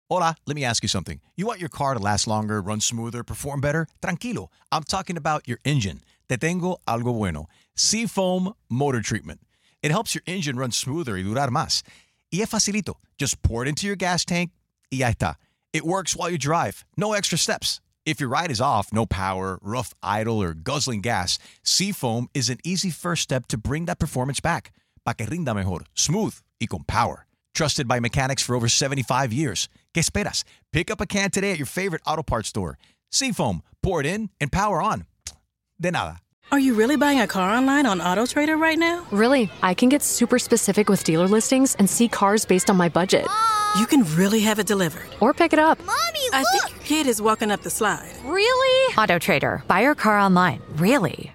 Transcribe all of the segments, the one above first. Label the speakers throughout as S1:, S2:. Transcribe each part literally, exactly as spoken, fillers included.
S1: Hola, let me ask you something. You want your car to last longer, run smoother, perform better? Tranquilo. I'm talking about your engine. Te tengo algo bueno. Seafoam Motor Treatment. It helps your engine run smoother y durar más. Y es facilito. Just pour it into your gas tank y ya está. It works while you drive. No extra steps. If your ride is off, no power, rough idle, or guzzling gas, Seafoam is an easy first step to bring that performance back. Pa que rinda mejor, smooth y con power. Trusted by mechanics for over seventy-five years. ¿Qué esperas? Pick up a can today at your favorite auto parts store. Seafoam, pour it in and power on. De nada.
S2: Are you really buying a car online on AutoTrader right now?
S3: Really, I can get super specific with dealer listings and see cars based on my budget.
S2: You can really have it delivered.
S3: Or pick it up.
S4: Mommy, look!
S2: I think your kid is walking up the slide.
S3: Really? AutoTrader. Buy your car online. Really?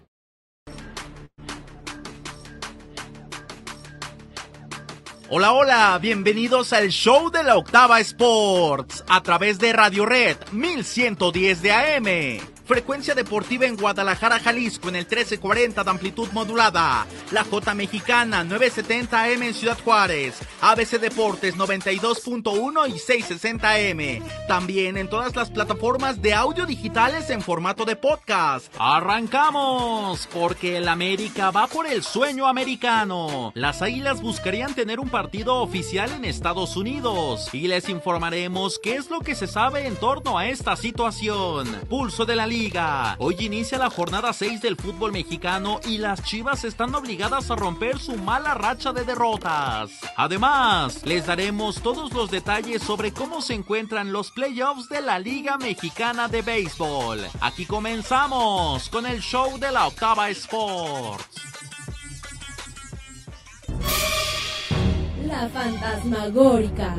S5: Hola, hola, bienvenidos al show de la Octava Sports a través de Radio Red mil ciento diez de A M. Frecuencia deportiva en Guadalajara, Jalisco en el trece cuarenta de amplitud modulada. La J Mexicana nueve setenta A M en Ciudad Juárez. A B C Deportes noventa y dos punto uno y seiscientos sesenta A M. También en todas las plataformas de audio digitales en formato de podcast. ¡Arrancamos! Porque el América va por el sueño americano. Las Águilas buscarían tener un partido oficial en Estados Unidos. Y les informaremos qué es lo que se sabe en torno a esta situación. Pulso de la Liga. Hoy inicia la jornada seis del fútbol mexicano y las Chivas están obligadas a romper su mala racha de derrotas. Además, les daremos todos los detalles sobre cómo se encuentran los playoffs de la Liga Mexicana de Béisbol. Aquí comenzamos con el show de la Octava Sports.
S6: La Fantasmagórica.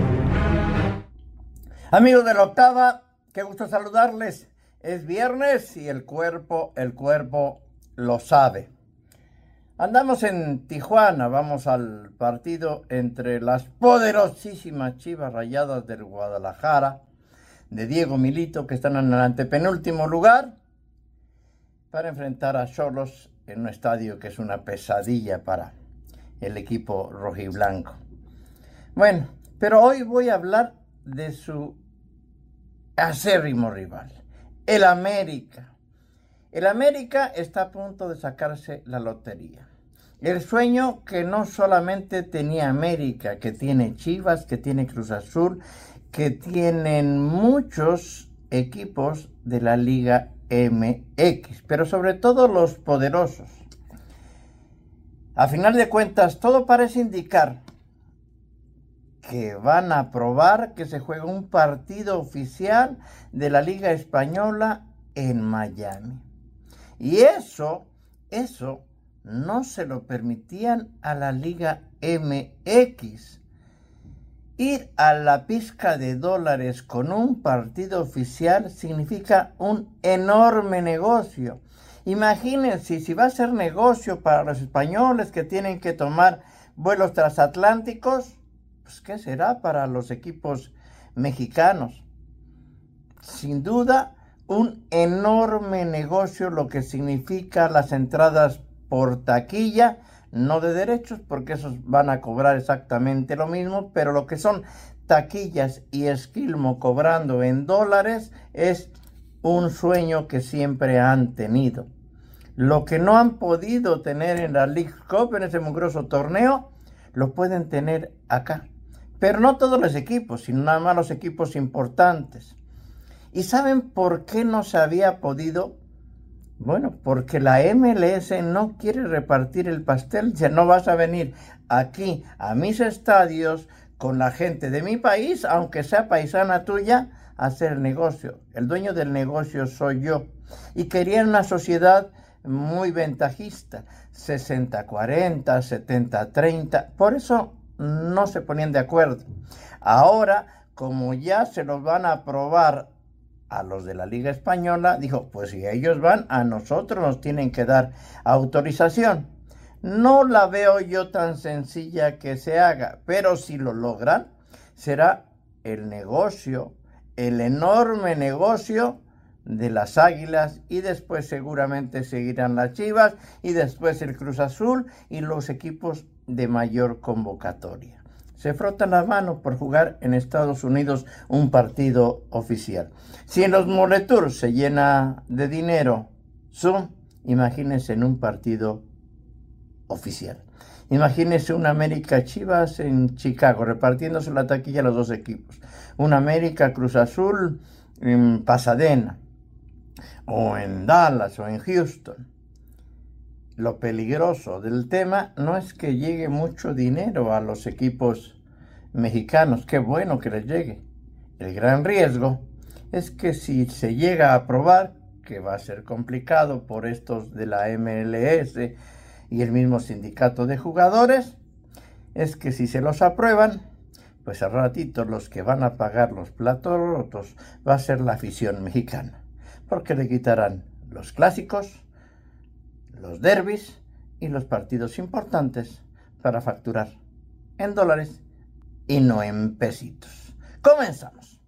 S7: Amigos de la Octava, qué gusto saludarles. Es viernes y el cuerpo, el cuerpo lo sabe. Andamos en Tijuana, vamos al partido entre las poderosísimas Chivas Rayadas del Guadalajara, de Diego Milito, que están en el antepenúltimo lugar, para enfrentar a Xolos en un estadio que es una pesadilla para el equipo rojiblanco. Bueno, pero hoy voy a hablar de su acérrimo rival, el América. El América está a punto de sacarse la lotería. El sueño que no solamente tenía América, que tiene Chivas, que tiene Cruz Azul, que tienen muchos equipos de la Liga M X, pero sobre todo los poderosos. A final de cuentas, todo parece indicar que van a aprobar que se juegue un partido oficial de la Liga Española en Miami. Y eso, eso no se lo permitían a la Liga M X. Ir a la pizca de dólares con un partido oficial significa un enorme negocio. Imagínense, si va a ser negocio para los españoles que tienen que tomar vuelos transatlánticos, pues ¿qué será para los equipos mexicanos? Sin duda, un enorme negocio, lo que significa las entradas por taquilla, no de derechos, porque esos van a cobrar exactamente lo mismo, pero lo que son taquillas y esquilmo cobrando en dólares es un sueño que siempre han tenido. Lo que no han podido tener en la League Cup, en ese mugroso torneo, lo pueden tener acá. Pero no todos los equipos, sino nada más los equipos importantes. ¿Y saben por qué no se había podido? Bueno, porque la M L S no quiere repartir el pastel. Dice, no vas a venir aquí a mis estadios con la gente de mi país, aunque sea paisana tuya, a hacer negocio. El dueño del negocio soy yo. Y querían una sociedad muy ventajista, sesenta cuarenta, setenta treinta. Por eso no se ponían de acuerdo. Ahora, como ya se los van a aprobar a los de la Liga Española, dijo, pues si ellos van, a nosotros nos tienen que dar autorización. No la veo yo tan sencilla que se haga, pero si lo logran, será el negocio, el enorme negocio de las Águilas, y después seguramente seguirán las Chivas, y después el Cruz Azul y los equipos de mayor convocatoria. se frotan las manos por jugar en Estados Unidos un partido oficial. Si en los Moletours se llena de dinero Zoom, imagínense en un partido oficial. Imagínense un América Chivas en Chicago, repartiéndose la taquilla a los dos equipos. Un América Cruz Azul en Pasadena, o en Dallas, o en Houston. Lo peligroso del tema no es que llegue mucho dinero a los equipos mexicanos, qué bueno que les llegue. El gran riesgo es que si se llega a aprobar, que va a ser complicado por estos de la M L S y el mismo sindicato de jugadores, es que si se los aprueban, pues al ratito los que van a pagar los platos rotos va a ser la afición mexicana, porque le quitarán los clásicos, los derbis y los partidos importantes para facturar en dólares y no en pesitos. Comenzamos.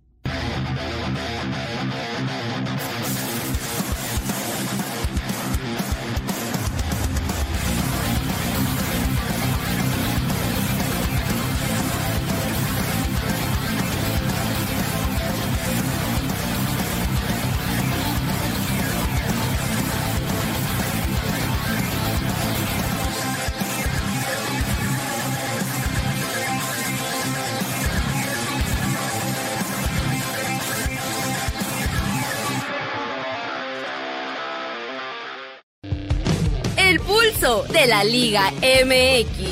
S4: De la Liga M X.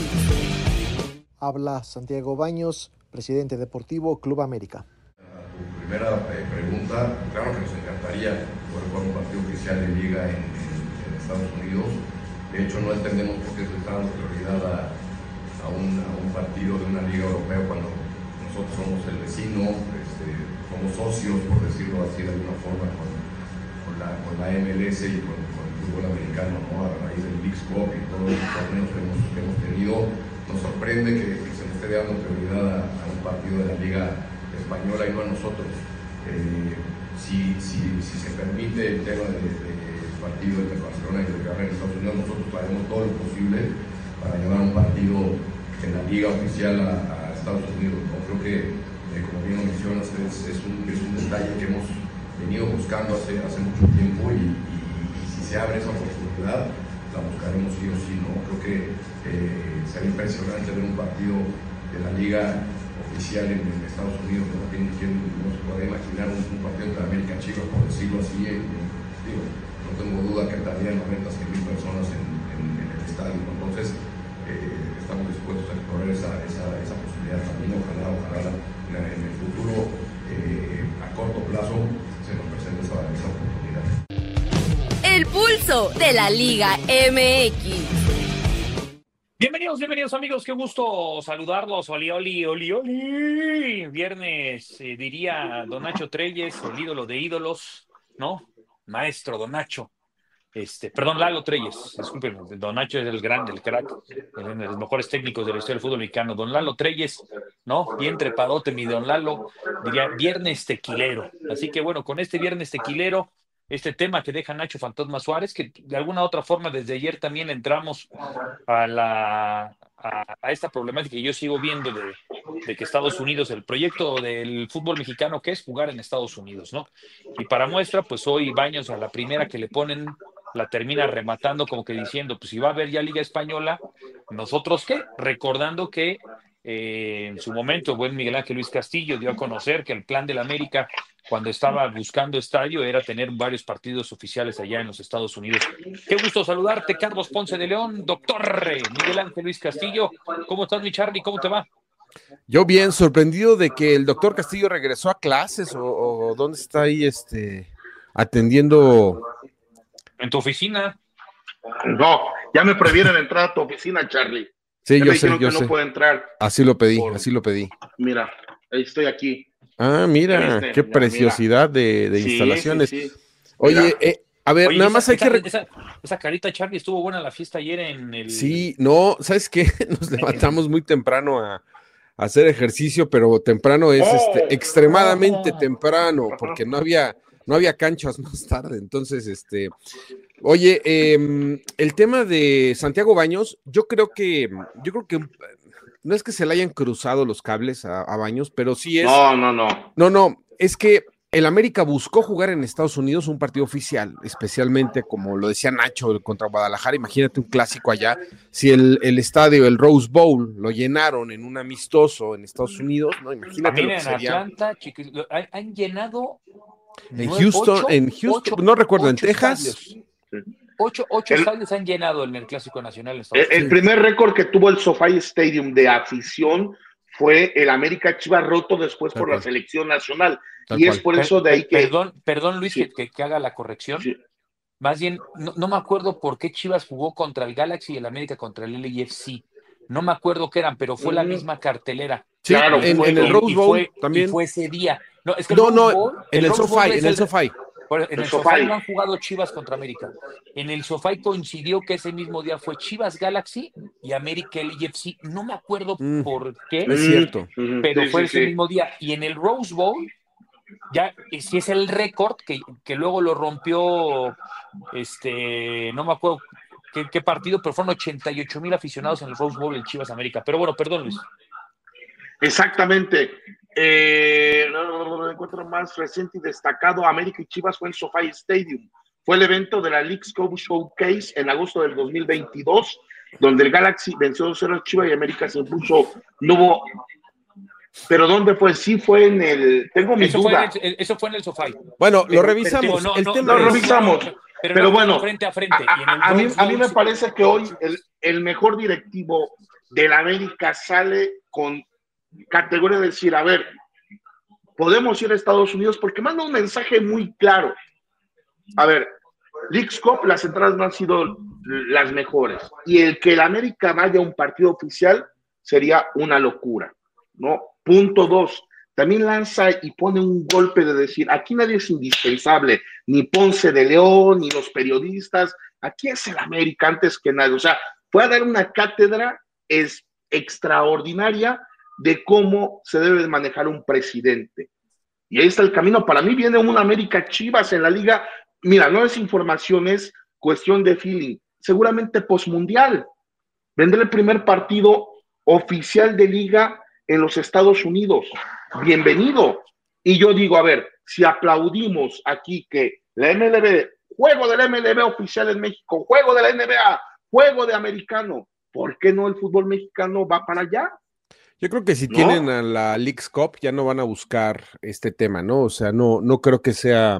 S8: Habla Santiago Baños, presidente deportivo Club América.
S9: A tu primera eh, pregunta, claro que nos encantaría poder jugar un partido oficial de liga en, en, en Estados Unidos. De hecho, no entendemos por qué se está dando prioridad a, a, un, a un partido de una liga europea cuando nosotros somos el vecino, este, somos socios, por decirlo así de alguna forma, con, con, la, con la M L S y con, con el fútbol americano, ¿no? A raíz del Big Scope y todos los torneos que hemos, que hemos tenido, nos sorprende que, que se le esté dando prioridad a, a un partido de la Liga Española y no a nosotros. Eh, si, si, si se permite el tema del de, de partido entre Barcelona y el Real en Estados Unidos, nosotros haremos todo lo posible para llevar un partido en la Liga oficial a, a Estados Unidos, ¿no? Creo que, eh, como bien lo mencionas, es, es, un, es un detalle que hemos venido buscando hace, hace mucho tiempo y, y, y si se abre esa oportunidad, la buscaremos sí o sí, ¿no? Creo que eh, será impresionante ver un partido de la Liga oficial en, en Estados Unidos, ¿no? ¿Quién, quién no se puede imaginar un, un partido de América Chivas, por decirlo así? En, en, digo, no tengo duda que entrarían noventa, cien mil personas en, en, en el estadio, ¿no? Entonces eh, estamos dispuestos a explorar esa, esa, esa posibilidad también. Ojalá, ojalá en, en el futuro, eh, a corto plazo, se nos presente esa, esa oportunidad.
S4: El pulso de la Liga M X.
S10: Bienvenidos, bienvenidos amigos, qué gusto saludarlos. Oli, oli, oli, oli. Viernes, eh, diría Don Nacho Treyes, el ídolo de ídolos, ¿no? Maestro Don Nacho. Este, perdón, Lalo Treyes, disculpen, Don Nacho es el grande, el crack, uno de los mejores técnicos de la historia del fútbol mexicano. Don Lalo Treyes, ¿no? Bien trepadote, mi Don Lalo, diría viernes tequilero. Así que bueno, con este viernes tequilero, este tema que deja Nacho Fantasma Suárez, que de alguna otra forma desde ayer también entramos a la a, a esta problemática que yo sigo viendo de, de que Estados Unidos, el proyecto del fútbol mexicano, que es jugar en Estados Unidos, ¿no? Y para muestra, pues hoy Baños a la primera que le ponen, la termina rematando como que diciendo, pues si va a haber ya Liga Española, ¿nosotros qué? Recordando que eh, en su momento, buen Miguel Ángel Luis Castillo dio a conocer que el plan del América, cuando estaba buscando estadio, era tener varios partidos oficiales allá en los Estados Unidos. Qué gusto saludarte, Carlos Ponce de León, doctor Miguel Ángel Luis Castillo. ¿Cómo estás, mi Charlie? ¿Cómo te va?
S11: Yo bien, sorprendido de que el doctor Castillo regresó a clases o, o dónde está ahí este atendiendo.
S10: En tu oficina.
S12: No, ya me prohibieron entrar a tu oficina, Charlie.
S11: Sí,
S12: ya
S11: yo
S12: me
S11: sé, yo
S12: que
S11: sé.
S12: No puedo entrar.
S11: Así lo pedí,
S12: por...
S11: así lo pedí.
S12: Mira, ahí estoy aquí.
S11: Ah, mira,
S12: ¿Viste?
S11: qué
S12: Ya,
S11: preciosidad mira. de, de
S12: sí,
S11: instalaciones.
S12: Sí, sí.
S11: Oye, eh, a ver,
S10: Oye,
S11: nada
S10: esa,
S11: más hay
S10: esa,
S11: que...
S10: Esa, esa carita, Charlie, estuvo buena la fiesta ayer en el...
S11: Sí, no, ¿sabes qué? Nos levantamos muy temprano a, a hacer ejercicio, pero temprano es oh, este, extremadamente oh. temprano, porque no había... No había canchas más tarde, entonces, este, oye, eh, el tema de Santiago Baños, yo creo que, yo creo que no es que se le hayan cruzado los cables a, a Baños, pero sí es...
S12: No, no, no.
S11: No, no, es que el América buscó jugar en Estados Unidos un partido oficial, especialmente como lo decía Nacho contra Guadalajara. Imagínate un clásico allá, si el, el estadio, el Rose Bowl, lo llenaron en un amistoso en Estados Unidos, no, imagínate
S10: También
S11: lo que
S10: en
S11: sería.
S10: Atlanta, chiquis, lo- han, han llenado
S11: En
S10: nueve-
S11: Houston,
S10: ocho-
S11: en Houston,
S10: ocho-
S11: no recuerdo, en
S10: ocho
S11: Texas.
S10: estadios. Ocho, ocho
S12: El-
S10: estadios han llenado en el Clásico Nacional en
S12: El,
S10: Estados
S12: el
S10: Unidos.
S12: primer récord que tuvo el SoFi Stadium de afición fue el América Chivas roto después
S11: Tal
S12: por
S11: cual.
S12: la selección nacional.
S11: Tal
S12: y
S11: cual.
S12: es por
S10: Per-
S12: eso de ahí
S10: per-
S12: que...
S10: Perdón, perdón Luis,
S12: Sí.
S10: que, que- que haga la corrección.
S12: Sí.
S10: Más bien, no, no me acuerdo por qué Chivas jugó contra el Galaxy y el América contra el L A F C. No me acuerdo qué eran, pero fue la
S12: Mm.
S10: misma cartelera.
S11: Sí,
S12: Claro,
S11: en,
S12: fue-
S11: en el
S10: Y-
S11: Rose
S10: y
S11: Bowl
S10: fue-
S11: también.
S10: Y fue ese día. No, es que el
S11: No,
S10: Rose
S11: no,
S10: Bowl-
S11: en el
S10: Rose Bowl
S11: SoFi,
S10: es
S11: en el SoFi.
S10: Por- En
S12: El
S10: el
S12: SoFi.
S10: SoFi no han jugado Chivas contra América. En el SoFi coincidió que ese mismo día fue Chivas Galaxy y América L A F C. No me acuerdo
S11: Mm.
S10: por qué,
S11: Es cierto.
S12: Mm,
S10: pero
S12: sí,
S10: fue
S12: sí,
S10: ese
S12: sí.
S10: mismo día. Y en el Rose Bowl, ya y si es el récord que, que luego lo rompió, este, no me acuerdo qué, qué partido, pero fueron ochenta y ocho mil aficionados en el Rose Bowl en Chivas América. Pero bueno, perdón, Luis.
S12: Exactamente. Eh, no, no, no, no, encuentro más reciente y destacado. América y Chivas fue en SoFi Stadium. Fue el evento de la Leagues Cup Showcase en agosto del dos mil veintidós, donde el Galaxy venció dos cero a Chivas y América se impuso. No hubo. Pero ¿dónde fue? Sí fue en el. Tengo mi
S10: Eso fue,
S12: duda.
S10: en el, eso fue en el SoFi.
S11: Bueno,
S10: Pero-
S11: lo revisamos.
S10: pero no,
S11: el
S10: no,
S11: tema
S12: Lo
S10: no,
S11: es-
S12: revisamos.
S10: Pero,
S12: Pero
S10: no
S12: bueno,
S10: frente a frente.
S12: A,
S10: y en el
S12: a- a mí,
S10: Rose
S12: a mí
S10: Bowl
S12: me
S10: sí-
S12: parece que hoy el, el mejor directivo de la América sale con categoría de decir, a ver, podemos ir a Estados Unidos porque manda un mensaje muy claro. A ver, Leagues Cup, las entradas no han sido las mejores. Y el que el América vaya a un partido oficial sería una locura, ¿no? Punto dos. También lanza y pone un golpe de decir, aquí nadie es indispensable, ni Ponce de León, ni los periodistas, aquí es el América antes que nadie. O sea, fue a dar una cátedra es extraordinaria de cómo se debe de manejar un presidente. Y ahí está el camino. Para mí viene un América Chivas en la liga. Mira, no es información, es cuestión de feeling. Seguramente postmundial. Vendrá el primer partido oficial de liga en los Estados Unidos. Bienvenido. Y yo digo, a ver, si aplaudimos aquí que la M L B, juego de la M L B oficial en México, juego de la N B A, juego de americano, ¿por qué no el fútbol mexicano va para allá?
S11: Yo creo que si
S12: ¿No?
S11: tienen a la Leagues Cup ya no van a buscar este tema, ¿no? O sea, no, no creo que sea,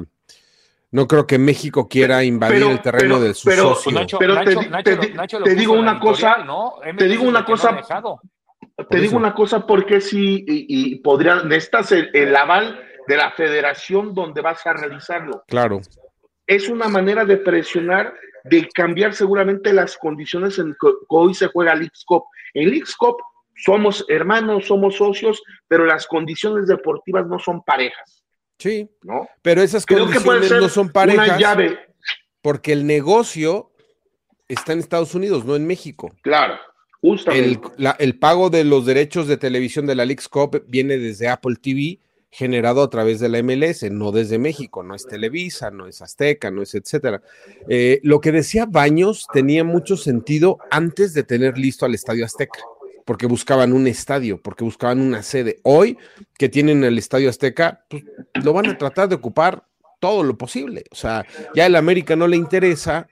S11: no creo que México quiera invadir
S12: Pero-
S11: el terreno
S12: pero-
S11: de su
S12: pero-
S11: socio.
S10: Pues Nacho,
S12: Pero
S10: Nacho,
S12: te di-
S10: Nacho
S12: te
S10: lo-
S12: di-
S10: Nacho lo
S12: te
S10: puso
S12: digo
S10: en la
S12: una cosa,
S10: editorial, ¿no?
S12: te
S10: M L B
S12: digo
S10: es
S12: una
S10: lo que no
S12: cosa,
S10: ha dejado.
S12: Te digo
S11: eso.
S12: una cosa porque si y, y podría, necesitas el, el aval de la federación donde vas a realizarlo.
S11: Claro.
S12: Es una manera de presionar, de cambiar seguramente las condiciones en que hoy se juega Leagues Cup. En Leagues Cup somos hermanos, somos socios, pero las condiciones deportivas no son parejas,
S11: Sí,
S12: ¿no?
S11: pero esas
S12: Creo que puede
S11: condiciones
S12: ser
S11: no son parejas
S12: una llave,
S11: porque el negocio está en Estados Unidos, no en México.
S12: claro,
S11: El,
S12: justamente.
S11: la- el pago de los derechos de televisión de la Leagues Cup viene desde Apple T V, generado a través de la M L S, no desde México, no es Televisa, no es Azteca, no es etcétera. Eh, lo que decía Baños tenía mucho sentido antes de tener listo al Estadio Azteca, porque buscaban un estadio, porque buscaban una sede. Hoy que tienen el Estadio Azteca, pues, lo van a tratar de ocupar todo lo posible. O sea, ya el América no le interesa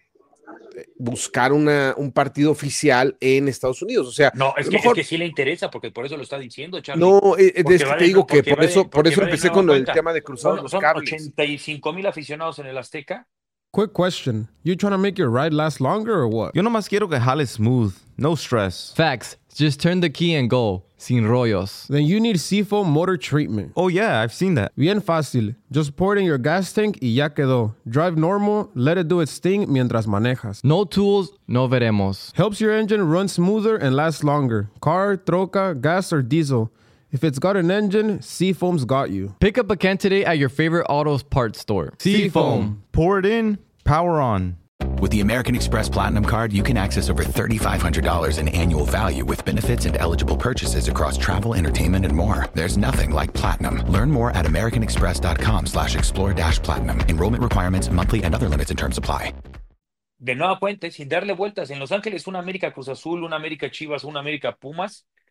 S11: buscar una, un partido oficial en Estados Unidos. O sea,
S10: No, es
S11: a lo
S10: que,
S11: mejor-
S10: es que sí le interesa, porque por eso lo está diciendo, Charlie.
S11: no, eh, eh,
S10: Porque
S11: es que
S10: va
S11: te
S10: de-
S11: digo que
S10: porque
S11: por
S10: va de-
S11: eso, por
S10: porque
S11: eso
S10: va de
S11: empecé
S10: nueva
S11: con el
S10: cuenta.
S11: tema de cruzados
S10: Son,
S11: los
S10: son
S11: cables.
S10: ochenta y cinco mil aficionados en el Azteca.
S13: Quick question. You trying to make your ride last longer or what?
S14: Yo nomás quiero que jale smooth, no stress.
S15: Facts. Just turn the key and go. Sin rollos.
S13: Then you need Seafoam Motor Treatment.
S14: Oh yeah, I've seen that.
S13: Bien fácil. Just pour it in your gas tank y ya quedó. Drive normal, let it do its thing mientras manejas.
S15: No tools, no veremos.
S13: Helps your engine run smoother and last longer. Car, troca, gas, or diesel. If it's got an engine, Seafoam's got you.
S15: Pick up a can today at your favorite autos parts store.
S14: Seafoam. Pour it in, power on.
S16: With the American Express Platinum Card, you can access over three thousand five hundred dollars in annual value with benefits and eligible purchases across travel, entertainment, and more. There's nothing like Platinum. Learn more at americanexpress.com slash explore dash platinum. Enrollment requirements, monthly, and other limits and terms apply.
S10: De nueva cuenta, sin darle vueltas, en Los Ángeles una América Cruz Azul, una América Chivas, una América Pumas,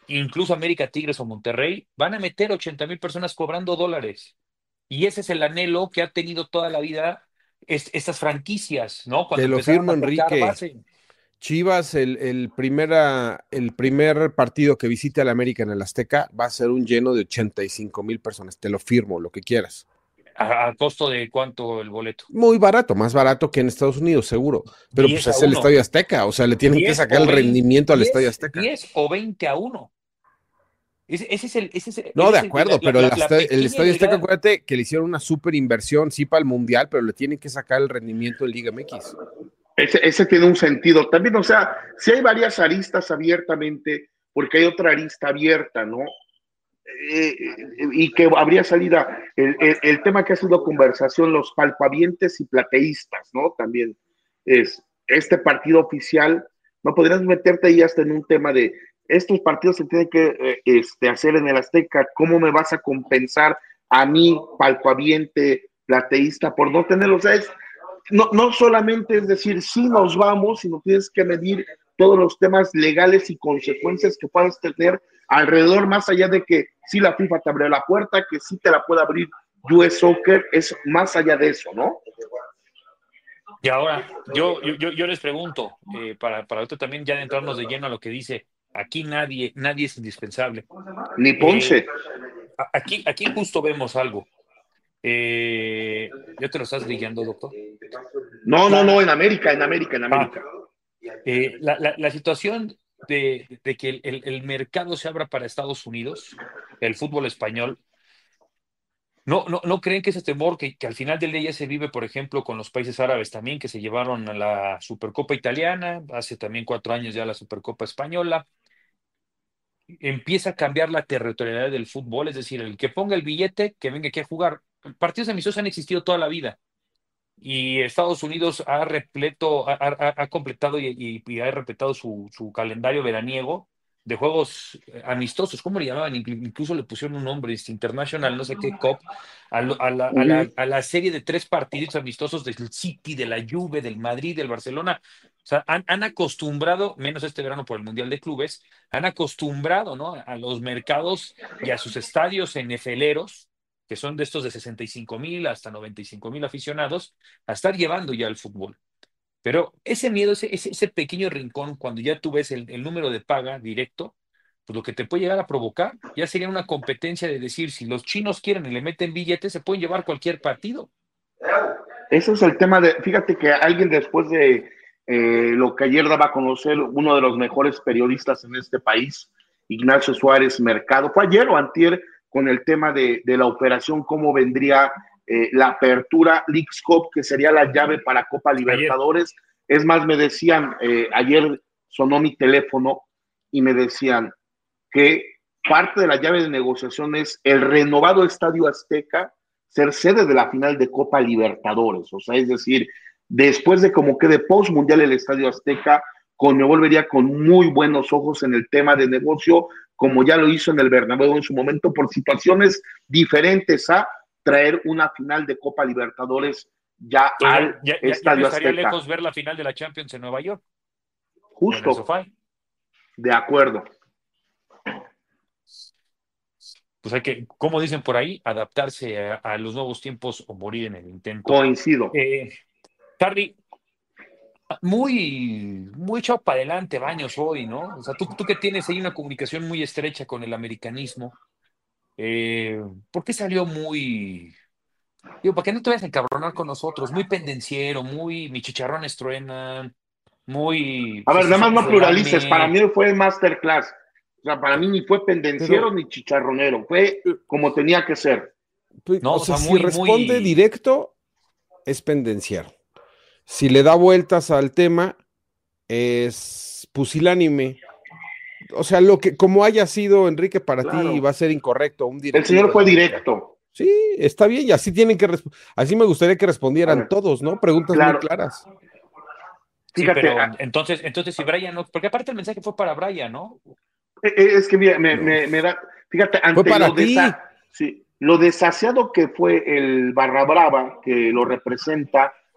S10: incluso América, Tigres o Monterrey, van a meter ochenta mil personas cobrando dólares. Y ese es el anhelo que ha tenido toda la vida es, estas franquicias, ¿no? Cuando
S11: Te lo
S10: empezaron
S11: firmo,
S10: a tocar
S11: Enrique.
S10: base.
S11: Chivas, el, el, primera, el primer partido que visite al América en el Azteca va a ser un lleno de ochenta y cinco mil personas. Te lo firmo, lo que quieras.
S10: ¿A, a costo de cuánto el boleto?
S11: Muy barato, más barato que en Estados Unidos, seguro. Pero pues es el Estadio Azteca, o sea, le tienen que sacar el veinte, rendimiento al diez, Estadio Azteca.
S10: diez o veinte a uno. Ese, ese es el. Ese es el
S11: no,
S10: ese
S11: de
S10: es
S11: acuerdo,
S10: el,
S11: pero
S10: la,
S11: la,
S10: la,
S11: la, el Estadio Azteca,
S10: llegada.
S11: acuérdate que le hicieron una super inversión, sí, para el Mundial, pero le tienen que sacar el rendimiento en Liga M X.
S12: Ese, ese tiene un sentido. También, o sea, si hay varias aristas abiertamente, porque hay otra arista abierta, ¿no? Eh, y que habría salida el, el, el tema que ha sido conversación, los palpavientes y plateístas, ¿no? También es este partido oficial, no podrías meterte ahí hasta en un tema de estos partidos se tienen que eh, este, hacer en el Azteca, ¿cómo me vas a compensar a mí, palpaviente, plateísta, por no tenerlos? O sea, es, no, no solamente es decir, sí nos vamos, sino tienes que medir todos los temas legales y consecuencias que puedas tener alrededor, más allá de que sí la FIFA te abre la puerta, que sí te la puede abrir U S Soccer, es más allá de eso, ¿no?
S10: Y ahora, yo, yo, yo les pregunto, eh, para, para esto también ya de entrarnos de lleno a lo que dice, aquí nadie, nadie es indispensable.
S12: Ni Ponce.
S10: Eh, aquí, aquí justo vemos algo. Eh, ¿Ya te lo estás brillando, doctor?
S12: No, no, no, en América, en América, en América.
S10: Ah, eh, la, la, la situación de, de que el, el mercado se abra para Estados Unidos, el fútbol español, ¿no, no, no creen que ese temor que, que al final del día ya se vive, por ejemplo, con los países árabes también, que se llevaron a la Supercopa italiana, hace también cuatro años ya la Supercopa española? Empieza a cambiar la territorialidad del fútbol, es decir, el que ponga el billete, que venga aquí a jugar. Partidos amistosos han existido toda la vida y Estados Unidos ha repleto, ha, ha, ha completado y, y, y ha repletado su, su calendario veraniego de juegos amistosos. ¿Cómo le llamaban? Incluso le pusieron un nombre, este, International, no sé qué, Cup, a, a, la, a, la, a la serie de tres partidos amistosos del City, de la Juve, del Madrid, del Barcelona. O sea, han, han acostumbrado, menos este verano por el Mundial de Clubes, han acostumbrado, ¿no?, a los mercados y a sus estadios enefeleros, que son de estos de sesenta y cinco mil hasta noventa y cinco mil aficionados, a estar llevando ya el fútbol. Pero ese miedo, ese, ese, ese pequeño rincón, cuando ya tú ves el, el número de paga directo, pues lo que te puede llegar a provocar ya sería una competencia de decir, si los chinos quieren y le meten billetes, se pueden llevar cualquier partido.
S12: Ese es el tema de, fíjate que alguien después de eh, lo que ayer daba a conocer uno de los mejores periodistas en este país, Ignacio Suárez Mercado, fue ayer o antier, con el tema de, de la operación, cómo vendría eh, la apertura Leagues Cup, que sería la llave para Copa Libertadores. Ayer. Es más, me decían, eh, ayer sonó mi teléfono y me decían que parte de la llave de negociación es el renovado Estadio Azteca ser sede de la final de Copa Libertadores. O sea, es decir, después de como quede post mundial el Estadio Azteca, Conmebol vería con muy buenos ojos en el tema de negocio, como ya lo hizo en el Bernabéu en su momento, por situaciones diferentes a traer una final de Copa Libertadores ya
S10: ya,
S12: al
S10: ya, ya,
S12: Estadio
S10: ya estaría
S12: Azteca.
S10: lejos ver la final de la Champions en Nueva York.
S12: Justo. De acuerdo.
S10: Pues hay que, como dicen por ahí, adaptarse a, a los nuevos tiempos o morir en el intento.
S12: Coincido.
S10: Eh, Harry, muy, muy echado para adelante Baños hoy, ¿no? O sea, tú, tú que tienes ahí una comunicación muy estrecha con el americanismo, eh, ¿por qué salió muy, digo, para que no te vayas a encabronar con nosotros, muy pendenciero, muy, mi chicharrones truenan, muy...
S12: A ver,
S10: pues,
S12: nada más no
S10: pues,
S12: pluralices,
S10: dame.
S12: para mí fue masterclass. O sea, para mí ni fue pendenciero
S11: Pero-
S12: ni chicharronero, fue como tenía que ser.
S11: Pues,
S10: No,
S11: o
S10: o
S11: sea,
S10: sea,
S11: si
S10: muy,
S11: responde
S10: muy-
S11: directo, es pendenciero. Si le da vueltas al tema, es pusilánime. O sea, lo que, como haya sido, Enrique, para
S12: Claro.
S11: ti va a ser incorrecto. Un
S12: El
S11: directivo
S12: señor fue
S11: de-
S12: directo.
S11: Sí, está bien, y así tienen que resp- así me gustaría que respondieran
S12: A ver.
S11: todos, ¿no? Preguntas
S12: Claro.
S11: muy claras.
S10: Sí,
S12: Fíjate,
S10: pero
S12: ah,
S10: entonces, entonces si Brian no, porque aparte el mensaje fue para Brian, ¿no?
S12: eh, eh, es que mira, me, me, me da, fíjate, ante
S11: para
S12: lo,
S11: ti.
S12: desa- sí, lo desasiado que fue el Barra Brava, que lo representa,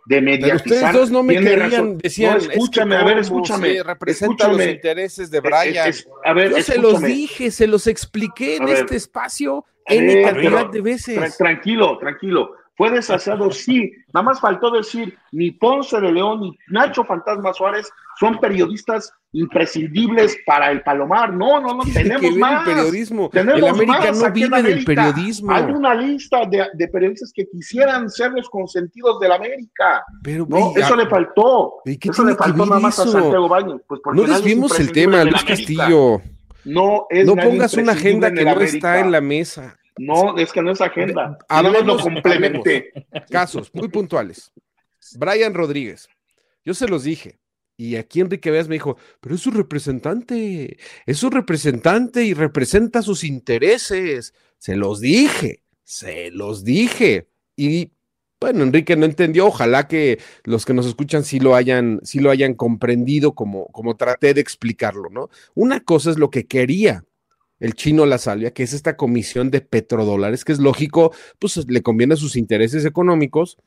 S12: de mediatizar.
S11: Pero ustedes dos no me
S12: tiene
S11: querían,
S12: razón.
S11: decían,
S12: no, escúchame,
S11: es que
S12: a ver,
S11: cómo
S12: escúchame.
S11: se representa
S12: escúchame.
S11: los intereses de Brian.
S12: Es, es, a ver,
S11: Yo
S12: escúchame.
S11: se los dije, se los expliqué en
S12: A ver.
S11: este espacio
S12: A
S11: N
S12: ver,
S11: cantidad
S12: pero,
S11: de veces.
S12: tra- tranquilo, tranquilo. Fue deshaciado, sí. Nada más faltó decir, ni Ponce de León ni Nacho Fantasma Suárez son periodistas imprescindibles para el Palomar. No, no, no, tenemos
S11: que ver
S12: más.
S11: el periodismo.
S12: Tenemos
S11: El América
S12: más
S11: no
S12: aquí en
S11: vive del
S12: América.
S11: periodismo.
S12: Hay una lista de, de periodistas que quisieran ser los consentidos del América.
S11: Pero,
S12: no,
S11: y,
S12: eso
S11: a-
S12: le faltó.
S11: ¿y qué
S12: Eso le
S11: tiene que
S12: faltó
S11: ver
S12: nada más
S11: eso?
S12: a Santiago Baños. Pues porque
S11: No
S12: nadie es
S11: desviemos el
S12: imprescindible
S11: tema,
S12: del
S11: Luis
S12: América.
S11: Castillo.
S12: No es
S11: No
S12: nadie
S11: pongas una agenda
S12: imprescindible
S11: que
S12: en
S11: no
S12: el
S11: está
S12: América.
S11: en la mesa.
S12: No, es que no es agenda.
S11: Hablemos,
S12: No lo complemente.
S11: hablemos. Casos muy puntuales. Brian Rodríguez. Yo se los dije. Y aquí Enrique Veas me dijo, pero es su representante. Es su representante y representa sus intereses. Se los dije. Se los dije. Y bueno, Enrique no entendió. Ojalá que los que nos escuchan sí lo hayan, sí lo hayan comprendido como, como traté de explicarlo, ¿no? Una cosa es lo que quería el Chino La Salvia, que es esta comisión de petrodólares, que es lógico, pues le conviene a sus intereses económicos.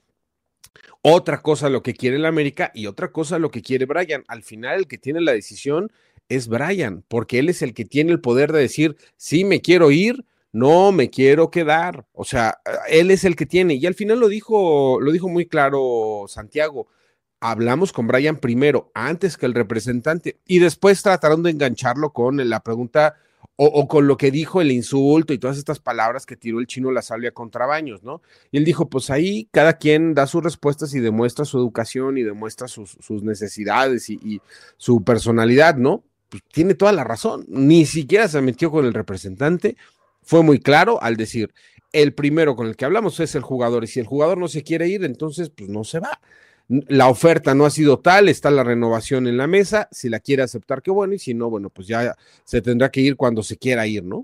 S11: Otra cosa lo que quiere el América y otra cosa lo que quiere Brian. Al final el que tiene la decisión es Brian, porque él es el que tiene el poder de decir, sí me quiero ir, no me quiero quedar. O sea, él es el que tiene. Y al final lo dijo, lo dijo muy claro Santiago. Hablamos con Brian primero, antes que el representante, y después trataron de engancharlo con la pregunta o, o con lo que dijo el insulto y todas estas palabras que tiró el Chino La Salvia contra Baños, ¿no? Y él dijo, pues ahí cada quien da sus respuestas y demuestra su educación y demuestra sus, sus necesidades y, y su personalidad, ¿no? Pues tiene toda la razón. Ni siquiera se metió con el representante. Fue muy claro al decir, el primero con el que hablamos es el jugador, y si el jugador no se quiere ir, entonces pues no se va. La oferta no ha sido tal, está la renovación en la mesa, si la quiere aceptar, qué bueno, y si no, bueno, pues ya se tendrá que ir cuando se quiera ir, ¿no?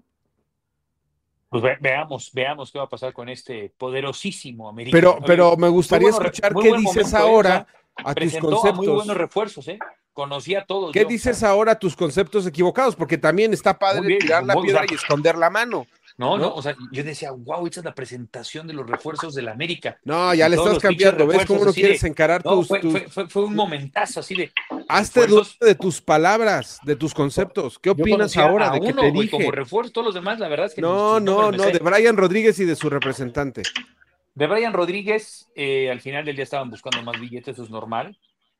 S10: Pues ve- veamos, veamos qué va a pasar con este poderosísimo América.
S11: Pero,
S10: Oye,
S11: pero me gustaría
S10: muy bueno re-
S11: escuchar
S10: muy
S11: qué
S10: buen
S11: dices
S10: momento, ¿eh?
S11: ahora
S10: O sea,
S11: a tus
S10: presentó
S11: conceptos.
S10: muy buenos refuerzos, ¿eh? Conocí a todos.
S11: ¿Qué
S10: yo,
S11: dices
S10: o sea,
S11: ahora a tus conceptos equivocados? Porque también está padre
S10: Muy bien,
S11: tirar la
S10: muy-
S11: piedra
S10: o sea,
S11: y esconder la mano.
S10: No, no,
S11: ¿no?
S10: o sea, yo decía, wow, esta es la presentación de los refuerzos del América.
S11: No, ya
S10: Y
S11: le
S10: todos
S11: estás
S10: los pinches
S11: cambiando, ¿ves cómo
S10: refuerzos
S11: no
S10: así
S11: quieres
S10: de-
S11: encarar
S10: no,
S11: tus-
S10: fue,
S11: tus-
S10: fue, fue, fue un momentazo así de.
S11: Hazte
S10: refuerzos.
S11: dueño de tus palabras, de tus conceptos. ¿Qué
S10: Yo
S11: opinas
S10: conocía
S11: ahora
S10: a
S11: de que
S10: uno,
S11: te
S10: güey,
S11: dije?
S10: como refuerzo, todos los demás, la verdad es que
S11: No,
S10: sus
S11: no,
S10: nombres me
S11: no,
S10: sé.
S11: de Brian Rodríguez y de su representante.
S10: De Brian Rodríguez, eh, al final del día estaban buscando más billetes, eso es normal.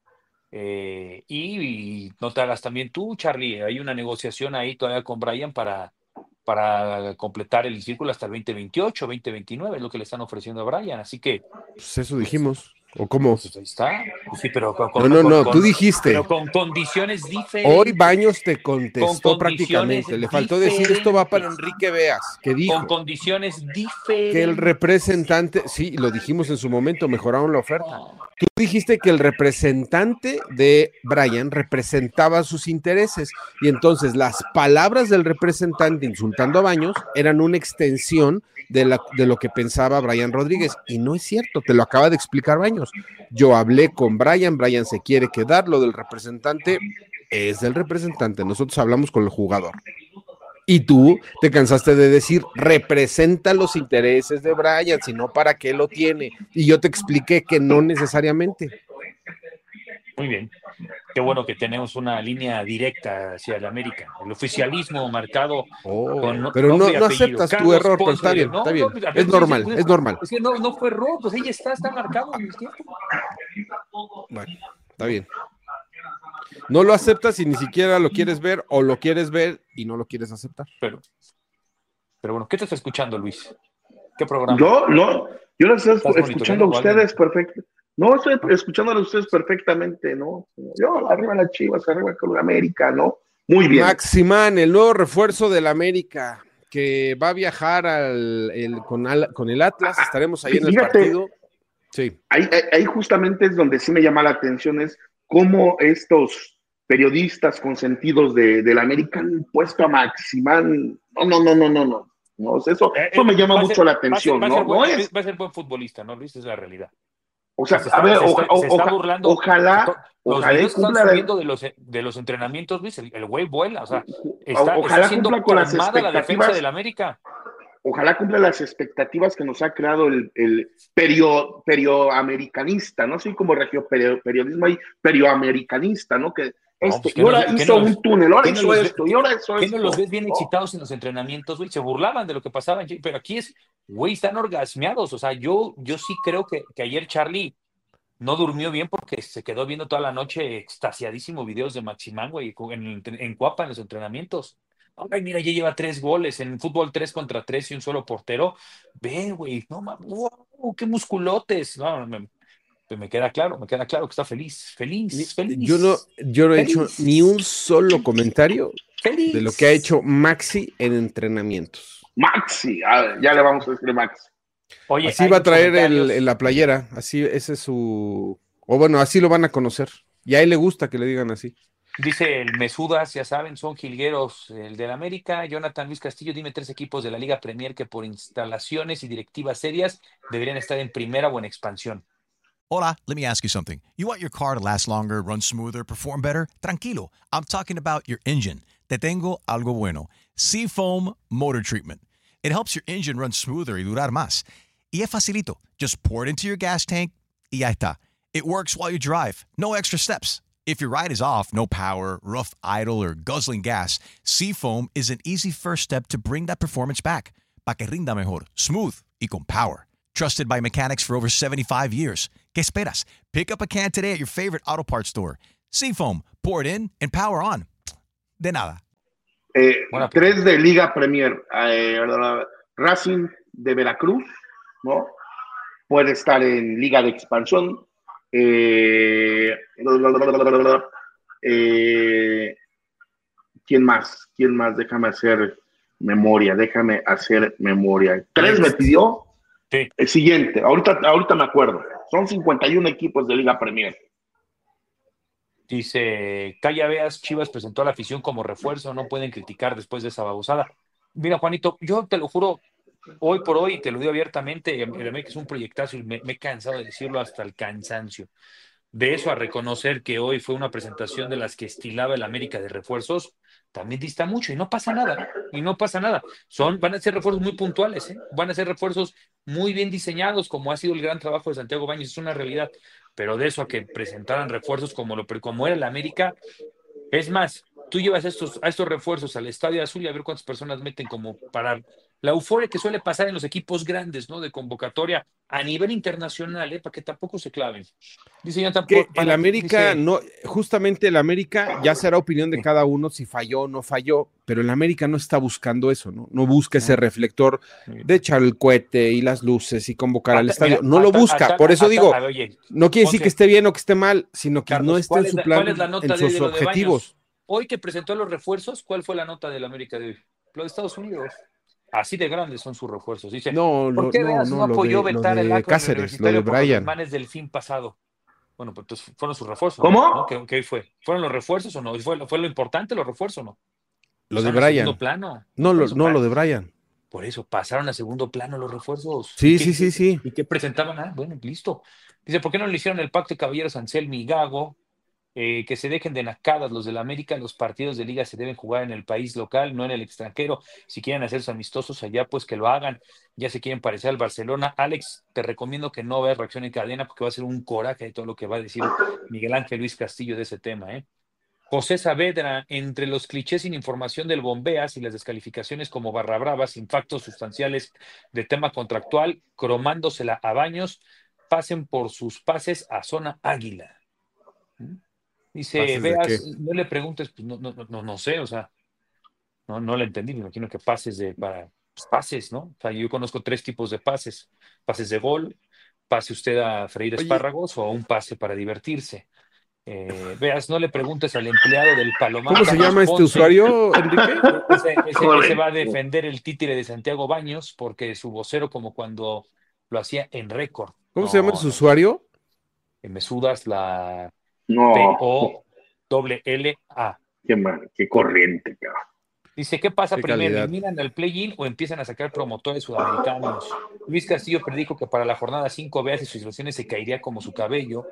S10: Eh, y, y no te hagas también tú, Charlie, hay una negociación ahí todavía con Brian para, para completar el círculo hasta el veinte veintiocho, veinte veintinueve, es lo que le están ofreciendo a Brian, así que
S11: Pues eso dijimos. ¿O cómo?
S10: pues ahí está. Pues sí, pero con,
S11: No, no,
S10: con-
S11: no,
S10: con-
S11: tú dijiste.
S10: pero con condiciones diferentes.
S11: Hoy Baños te
S10: Con
S11: contestó
S10: condiciones
S11: prácticamente. Le faltó decir esto va para Enrique Veas, que dijo
S10: Con condiciones diferentes.
S11: que el representante, sí, lo dijimos en su momento, mejoraron la oferta. Tú dijiste que el representante de Brian representaba sus intereses y entonces las palabras del representante insultando a Baños eran una extensión de, la, de lo que pensaba Brian Rodríguez y no es cierto, te lo acaba de explicar Baños. Yo hablé con Brian, Brian se quiere quedar, lo del representante es del representante, nosotros hablamos con el jugador. Y tú te cansaste de decir, representa los intereses de Brian, sino para qué lo tiene. Y yo te expliqué que no necesariamente.
S10: Muy bien. Qué bueno que tenemos una línea directa hacia el América. El oficialismo marcado con
S11: pero no-
S10: nombre y
S11: no
S10: apellido.
S11: aceptas tu
S10: Carlos
S11: error, pero
S10: Ponce
S11: está
S10: de
S11: bien,
S10: León.
S11: está bien.
S10: pues, a
S11: Es
S10: ver, sí,
S11: normal,
S10: sí, pues,
S11: es normal.
S10: Es que no, no fue error, pues ella está, está marcado en el tiempo.
S11: Bueno, está bien. No lo aceptas y ni siquiera lo quieres ver o lo quieres ver y no lo quieres aceptar.
S10: Pero, pero bueno, ¿qué te está escuchando, Luis? ¿Qué programa?
S12: Yo, no, yo lo estoy
S10: ¿Estás
S12: escuchando a
S10: monitoreando
S12: ustedes perfecto. No, estoy escuchando a ustedes perfectamente, ¿no? Yo, arriba las Chivas, arriba con América, ¿no? Muy bien.
S11: Maximán, el nuevo refuerzo del América, que va a viajar al, el, con, al, con el Atlas, estaremos ahí en el
S12: Fíjate,
S11: partido. Sí.
S12: Ahí, ahí, ahí justamente es donde sí me llama la atención, es cómo estos periodistas consentidos de, de la América han puesto a Maximán. No, no, no, no, no, no. no eso,
S10: Eh,
S12: eso me llama
S10: va a
S12: mucho
S10: ser-
S12: la
S10: va a ser-
S12: atención,
S10: va a
S12: ¿no?
S10: ser buen-
S12: No es,
S10: va a ser buen futbolista, ¿no, Luis? Es la realidad.
S12: o sea,
S10: Se
S12: a
S10: está-
S12: ver,
S10: se está-
S12: oja-
S10: se está
S12: oja-
S10: burlando.
S12: ojalá,
S10: Los
S12: ojalá y
S10: videos que están
S12: cumpla la-
S10: subiendo de los, de los entrenamientos, Luis, el, el güey vuela, o sea, está,
S12: ojalá
S10: está siendo
S12: cumpla con las
S10: tomada la defensa
S12: expectativas.
S10: del América.
S12: ojalá cumpla las expectativas que nos ha creado el, el perio, perioamericanista, ¿no? Así como regio perio, periodismo y perioamericanista, ¿no? Que
S10: No,
S12: este,
S10: pues,
S12: y ahora
S10: no,
S12: hizo
S10: no
S12: un túnel, ahora
S10: ¿qué no
S12: hizo
S10: los
S12: esto,
S10: ve,
S12: y ahora hizo
S10: ¿qué
S12: esto.
S10: no los ves bien
S12: ¿no?
S10: excitados en los entrenamientos, güey? Se burlaban de lo que pasaba, pero aquí es, güey, están orgasmeados. O sea, yo, yo sí creo que, que ayer Charlie no durmió bien porque se quedó viendo toda la noche extasiadísimo videos de Maximán, güey, en, en Cuapa, en los entrenamientos. Ay, mira, ya lleva tres goles en fútbol, tres contra tres y un solo portero. Ve, güey, no mames, wow, qué musculotes. No, me, me queda claro, me queda claro que está feliz, feliz, feliz.
S11: Yo no, yo no he hecho
S10: feliz,
S11: ni un solo comentario
S10: feliz.
S11: de lo que ha hecho Maxi en entrenamientos.
S12: Maxi, ah, ya le vamos a decir Maxi.
S10: Oye,
S11: así va a traer el, el, la playera, así ese es su, o bueno, así lo van a conocer. Y a él le gusta que le digan así.
S10: Dice el Mesudas, ya saben, son jilgueros, el del América. Jonathan Luis Castillo, dime tres equipos de la Liga Premier que por instalaciones y directivas serias deberían estar en primera o en expansión.
S1: Hola, let me ask you something. You want your car to last longer, run smoother, perform better? Tranquilo, I'm talking about your engine. Te tengo algo bueno. Seafoam Motor Treatment. It helps your engine run smoother y durar más. Y es facilito. Just pour it into your gas tank y ya está. It works while you drive. No extra steps. If your ride is off, no power, rough idle, or guzzling gas, Seafoam is an easy first step to bring that performance back. Pa' que rinda mejor, smooth y con power. Trusted by mechanics for over seventy-five years. ¿Qué esperas? Pick up a can today at your favorite auto parts store. Seafoam, pour it in and power on. De nada.
S12: Eh, tres de Liga Premier. Eh, Racing de Veracruz, ¿no? Puede estar en Liga de Expansión. Eh, eh, ¿Quién más? ¿Quién más? Déjame hacer memoria, déjame hacer memoria. Tres me pidió.
S10: Sí.
S12: El siguiente, ahorita, ahorita me acuerdo. Son cincuenta y uno equipos de Liga Premier.
S10: Dice, Calla Veas, Chivas presentó a la afición como refuerzo, no pueden criticar después de esa babosada. Mira, Juanito, yo te lo juro, hoy por hoy, te lo digo abiertamente, el América es un proyectazo y me, me he cansado de decirlo hasta el cansancio. De eso a reconocer que hoy fue una presentación de las que estilaba el América de refuerzos, también dista mucho y no pasa nada, y no pasa nada. Son, van a ser refuerzos muy puntuales, ¿eh? Van a ser refuerzos muy bien diseñados, como ha sido el gran trabajo de Santiago Baños, es una realidad. Pero de eso a que presentaran refuerzos como, lo, como era el América, es más, tú llevas estos, a estos refuerzos al Estadio Azul y a ver cuántas personas meten como para la euforia que suele pasar en los equipos grandes, ¿no? De convocatoria a nivel internacional, ¿eh? Para que tampoco se claven. Dice yo tampoco.
S11: Que el América, dice, no, justamente el América ya será opinión de cada uno si falló o no falló, pero el América no está buscando eso, ¿no? No busca ese reflector de echar el cohete y las luces y convocar hasta, al estadio. Mira, no hasta, lo busca, hasta, por eso hasta, digo, oye, no quiere decir que esté bien o que esté mal, sino que Carlos, no esté en su plan, en sus objetivos.
S10: Hoy que presentó los refuerzos, ¿cuál fue la nota del América de hoy? Lo de Estados Unidos. Así de grandes son sus refuerzos. Dice,
S11: no,
S10: ¿por qué
S11: no,
S10: Veas
S11: no,
S10: no apoyó
S11: de,
S10: vetar el acto
S11: Cáceres, lo de Brian.
S10: Por los manes del fin pasado? Bueno, pues entonces fueron sus refuerzos.
S12: ¿Cómo?
S10: ¿No? ¿Qué, ¿Qué fue? ¿Fueron los refuerzos o no? ¿Fue, fue lo importante los refuerzos o no?
S11: Lo de Brian.
S10: Plano.
S11: No, lo, no lo de Brian.
S10: Por eso pasaron a segundo plano los refuerzos.
S11: Sí, sí, sí, sí.
S10: ¿Y qué presentaban? Ah, bueno, listo. Dice, ¿por qué no le hicieron el pacto de caballeros Anselmi y Gago? Eh, que se dejen de nacadas los del América, los partidos de liga se deben jugar en el país local, no en el extranjero. Si quieren hacerse amistosos allá, pues que lo hagan. Ya se quieren parecer al Barcelona. Alex, te recomiendo que no veas Reacción en Cadena porque va a ser un coraje de todo lo que va a decir Miguel Ángel Luis Castillo de ese tema, ¿eh? José Saavedra, entre los clichés sin información del Bombeas y las descalificaciones como barra brava, sin factos sustanciales de tema contractual, cromándosela a Baños, pasen por sus pases a zona Águila. ¿Mm? Dice, Veas, no le preguntes, pues no, no, no, no sé, o sea, no, no le entendí, me imagino que pases de, para, pues, pases, ¿no? O sea, yo conozco tres tipos de pases, pases de gol, pase usted a freír espárragos o un pase para divertirse. Eh, Veas, no le preguntes al empleado del Palomar.
S11: ¿Cómo se llama este usuario, Enrique?
S10: Ese, ese, ese va a defender el títere de Santiago Baños porque su vocero como cuando lo hacía en récord.
S11: ¿Cómo
S10: no,
S11: se llama su
S10: no,
S11: usuario?
S10: Me sudas la...
S12: No.
S10: P O L L A.
S12: Qué, man, qué corriente, cabrón.
S10: Dice, ¿qué pasa
S11: qué
S10: primero?
S11: calidad.
S10: ¿Eliminan al play-in o empiezan a sacar promotores sudamericanos? Luis Castillo predijo que para la jornada cinco Veas y sus ilusiones se caería como su cabello.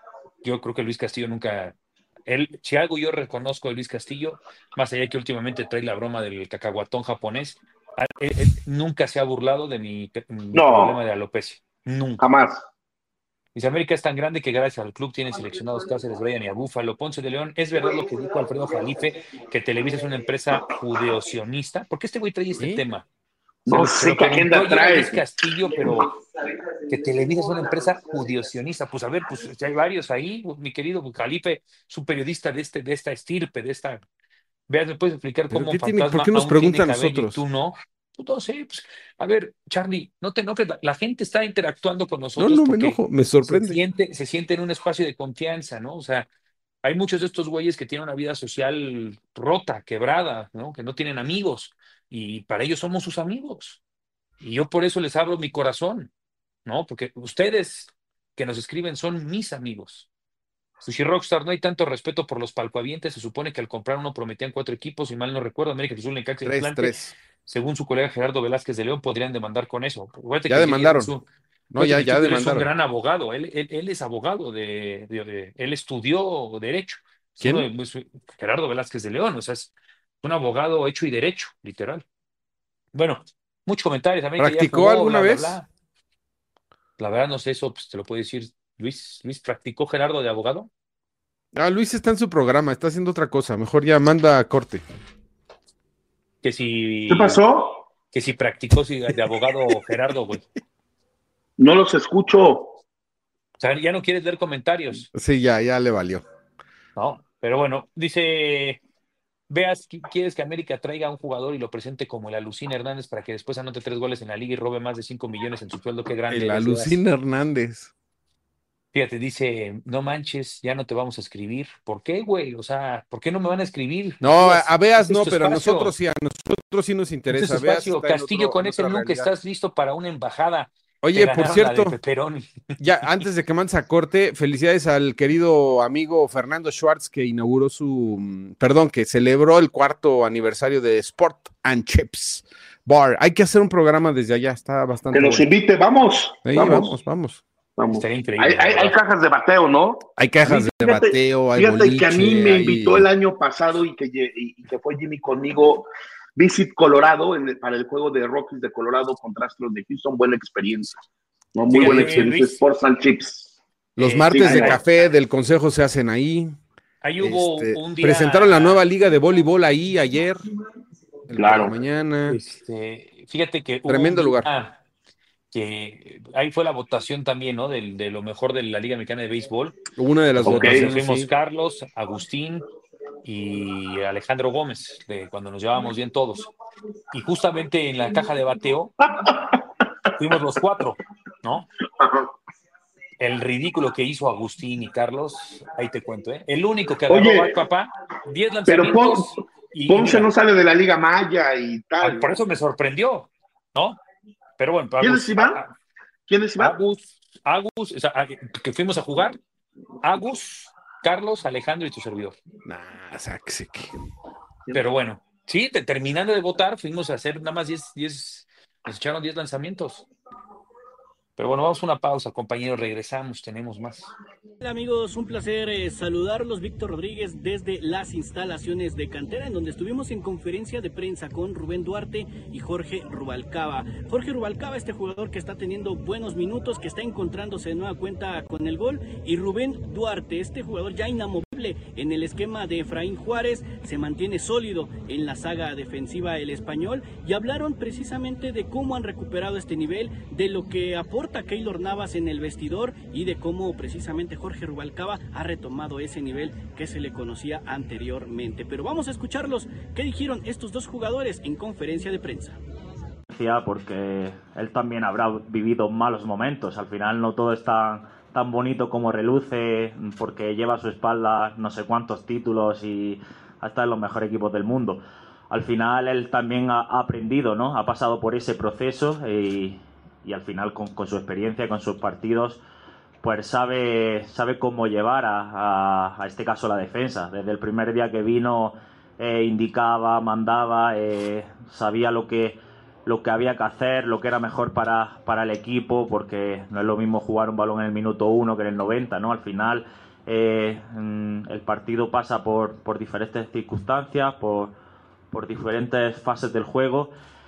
S10: Yo creo que Luis Castillo nunca... Él, si algo yo reconozco de Luis Castillo, más allá que últimamente trae la broma del cacahuatón japonés, Él, él nunca se ha burlado de mi, mi
S12: No.
S10: problema de alopecia. Nunca.
S12: Jamás.
S10: Dice, América es tan grande que gracias al club tiene seleccionados Cáceres, Brian y a Búfalo. Ponce de León, ¿es verdad lo que dijo Alfredo Jalife, que Televisa es una empresa judeosionista? ¿Por qué este güey trae este
S11: ¿Sí?
S10: tema?
S12: No
S10: Se
S12: sé
S10: lo
S12: qué agenda
S10: preguntó ayer a
S12: trae.
S10: Luis Castillo, pero que Televisa es una empresa judeosionista. Pues a ver, pues ya hay varios ahí, mi querido Jalife, es un periodista de, este, de esta estirpe, de esta... Veas, ¿me puedes explicar
S11: ¿Pero
S10: cómo
S11: qué
S10: un
S11: tiene-
S10: fantasma
S11: por qué nos
S10: aún tiene
S11: pregunta a
S10: cabello
S11: nosotros?
S10: y tú no? Pues no sé, pues, a ver, Charlie, no te enojes, la, la gente está interactuando con
S11: No,
S10: nosotros
S11: no me
S10: porque
S11: enojo, me
S10: se
S11: sorprende.
S10: siente, se siente en un espacio de confianza, ¿no? O sea, hay muchos de estos güeyes que tienen una vida social rota, quebrada, ¿no? Que no tienen amigos y para ellos somos sus amigos. Y yo por eso les abro mi corazón, ¿no? Porque ustedes que nos escriben son mis amigos. Sushi Rockstar, no hay tanto respeto por los palcoavientes. Se supone que al comprar uno prometían cuatro equipos, y mal no recuerdo, América Cruz Azul, Necaxa y
S11: Tres,
S10: Atlante.
S11: tres.
S10: Según su colega Gerardo Velázquez de León, podrían demandar con eso. Acuérdate
S11: Ya
S10: que
S11: demandaron.
S10: es un,
S11: No,
S10: acuérdate
S11: ya,
S10: que
S11: ya
S10: Junior es un
S11: demandaron.
S10: gran abogado. Él, él, él es abogado de, de- de- él estudió Derecho. Es uno
S11: ¿Quién?
S10: de- pues, Gerardo Velázquez de León, o sea, es un abogado hecho y derecho, literal. Bueno, muchos comentarios. América ya
S11: ¿Practicó
S10: jugó,
S11: alguna
S10: bla, bla,
S11: vez?
S10: bla. La verdad, no sé, eso pues, te lo puede decir Luis. Luis, ¿practicó Gerardo de abogado?
S11: Ah, Luis está en su programa, está haciendo otra cosa. Mejor ya manda a corte.
S10: Que si.
S12: ¿Qué pasó?
S10: Que si practicó si- de abogado Gerardo, güey.
S12: No los escucho.
S10: O sea, ya no quieres leer comentarios.
S11: Sí, ya, ya le valió.
S10: No, pero bueno, dice. Veas, qui- quieres que América traiga a un jugador y lo presente como el Alucín Hernández para que después anote tres goles en la liga y robe más de cinco millones en su sueldo. Qué grande
S11: El
S10: eres,
S11: Alucín
S10: Veas.
S11: Hernández.
S10: Fíjate, dice, no manches, ya no te vamos a escribir. ¿Por qué, güey? O sea, ¿por qué no me van a escribir?
S11: No,
S10: Veas,
S11: a Veas
S10: este es
S11: no,
S10: tu
S11: pero a
S10: espacio.
S11: nosotros sí, a nosotros sí nos
S10: Este es
S11: interesa.
S10: tu
S11: Veas
S10: espacio.
S11: está en
S10: Castillo,
S11: otro-
S10: con
S11: en
S10: ese
S11: otra
S10: look
S11: realidad.
S10: estás listo para una embajada.
S11: Oye,
S10: Te
S11: por
S10: ganaron la de
S11: cierto,
S10: Pepperoni.
S11: ya antes de que mandes a corte, felicidades al querido amigo Fernando Schwartz que inauguró su, mm, perdón, que celebró el cuarto aniversario de Sport and Chips Bar. Hay que hacer un programa desde allá, está bastante
S12: Que nos
S11: bueno.
S12: invite, vamos.
S11: Sí,
S12: vamos.
S11: vamos, vamos.
S12: vamos.
S10: Estaría increíble.
S12: Hay, hay-
S10: la
S12: hay
S10: verdad.
S12: cajas de bateo, ¿no?
S11: Hay cajas de
S12: Fíjate-
S11: bateo, hay
S12: Fíjate que a mí
S11: boliche,
S12: me
S11: hay-
S12: invitó el año pasado y que, lle- y, y que fue Jimmy conmigo, Visit Colorado, en el- para el juego de Rockies de Colorado contra Astros de Houston. Buena experiencia. ¿no? Muy
S10: Fíjate,
S12: buena experiencia.
S10: Luis.
S12: Sports and Chips.
S11: Los
S10: Eh,
S11: martes
S12: sí,
S11: de
S12: ahí-
S11: café del consejo se hacen ahí.
S10: Ahí hubo
S11: Este,
S10: un día.
S11: presentaron la nueva liga de voleibol ahí ayer. el
S12: Claro.
S11: por la mañana.
S10: Este, fíjate que hubo
S11: Tremendo
S10: un
S11: lugar.
S10: día que ahí fue la votación también, ¿no? Del- De, lo mejor de la Liga Mexicana de Béisbol.
S11: Una de las
S12: Ok.
S11: votaciones.
S10: Fuimos
S11: sí.
S10: Carlos, Agustín y Alejandro Gómez, de cuando nos llevábamos bien todos. Y justamente en la caja de bateo fuimos los cuatro, ¿no? El ridículo que hizo Agustín y Carlos, ahí te cuento, ¿eh? El único que agarró,
S12: Oye,
S10: va, papá, diez
S12: Pero
S10: lanzamientos.
S12: Pon-
S10: y,
S12: Ponce
S10: mira,
S12: no sale de la Liga Maya y tal.
S10: por eso me sorprendió, ¿no? Pero bueno,
S12: ¿Quién
S10: Agus,
S12: es Iván?
S10: a-
S12: ¿Quién es Iván?
S10: Agus, Agus, o sea, a- que fuimos a jugar, Agus, Carlos, Alejandro y tu servidor.
S11: Nah, sáquese que-
S10: Pero bueno, sí, te- terminando de votar, fuimos a hacer nada más diez, diez, nos echaron diez lanzamientos. Pero bueno, vamos a una pausa, compañeros, regresamos, tenemos más.
S17: Hola amigos, un placer eh, saludarlos. Víctor Rodríguez desde las instalaciones de Cantera, en donde estuvimos en conferencia de prensa con Rubén Duarte y Jorge Rubalcaba. Jorge Rubalcaba, este jugador que está teniendo buenos minutos, que está encontrándose de nueva cuenta con el gol, y Rubén Duarte, este jugador ya inamovible en el esquema de Efraín Juárez, se mantiene sólido en la saga defensiva el español, y hablaron precisamente de cómo han recuperado este nivel, de lo que aporta Keylor Navas en el vestidor y de cómo precisamente Jorge Rubalcaba ha retomado ese nivel que se le conocía anteriormente. Pero vamos a escucharlos. ¿Qué dijeron estos dos jugadores en conferencia de prensa?
S18: Porque él también habrá vivido malos momentos. Al final no todo es tan, tan bonito como reluce, porque lleva a su espalda no sé cuántos títulos y hasta en los mejores equipos del mundo. Al final él también ha, ha aprendido, ¿no? Ha pasado por ese proceso y, y al final con, con su experiencia, con sus partidos, pues sabe, sabe cómo llevar a, a, a este caso la defensa. Desde el primer día que vino eh, indicaba, mandaba, eh, sabía lo que, lo que había que hacer, lo que era mejor para, para el equipo, porque no es lo mismo jugar un balón en el minuto uno que en el noventa, ¿no? Al final eh, el partido pasa por, por diferentes circunstancias, por, por diferentes fases del juego.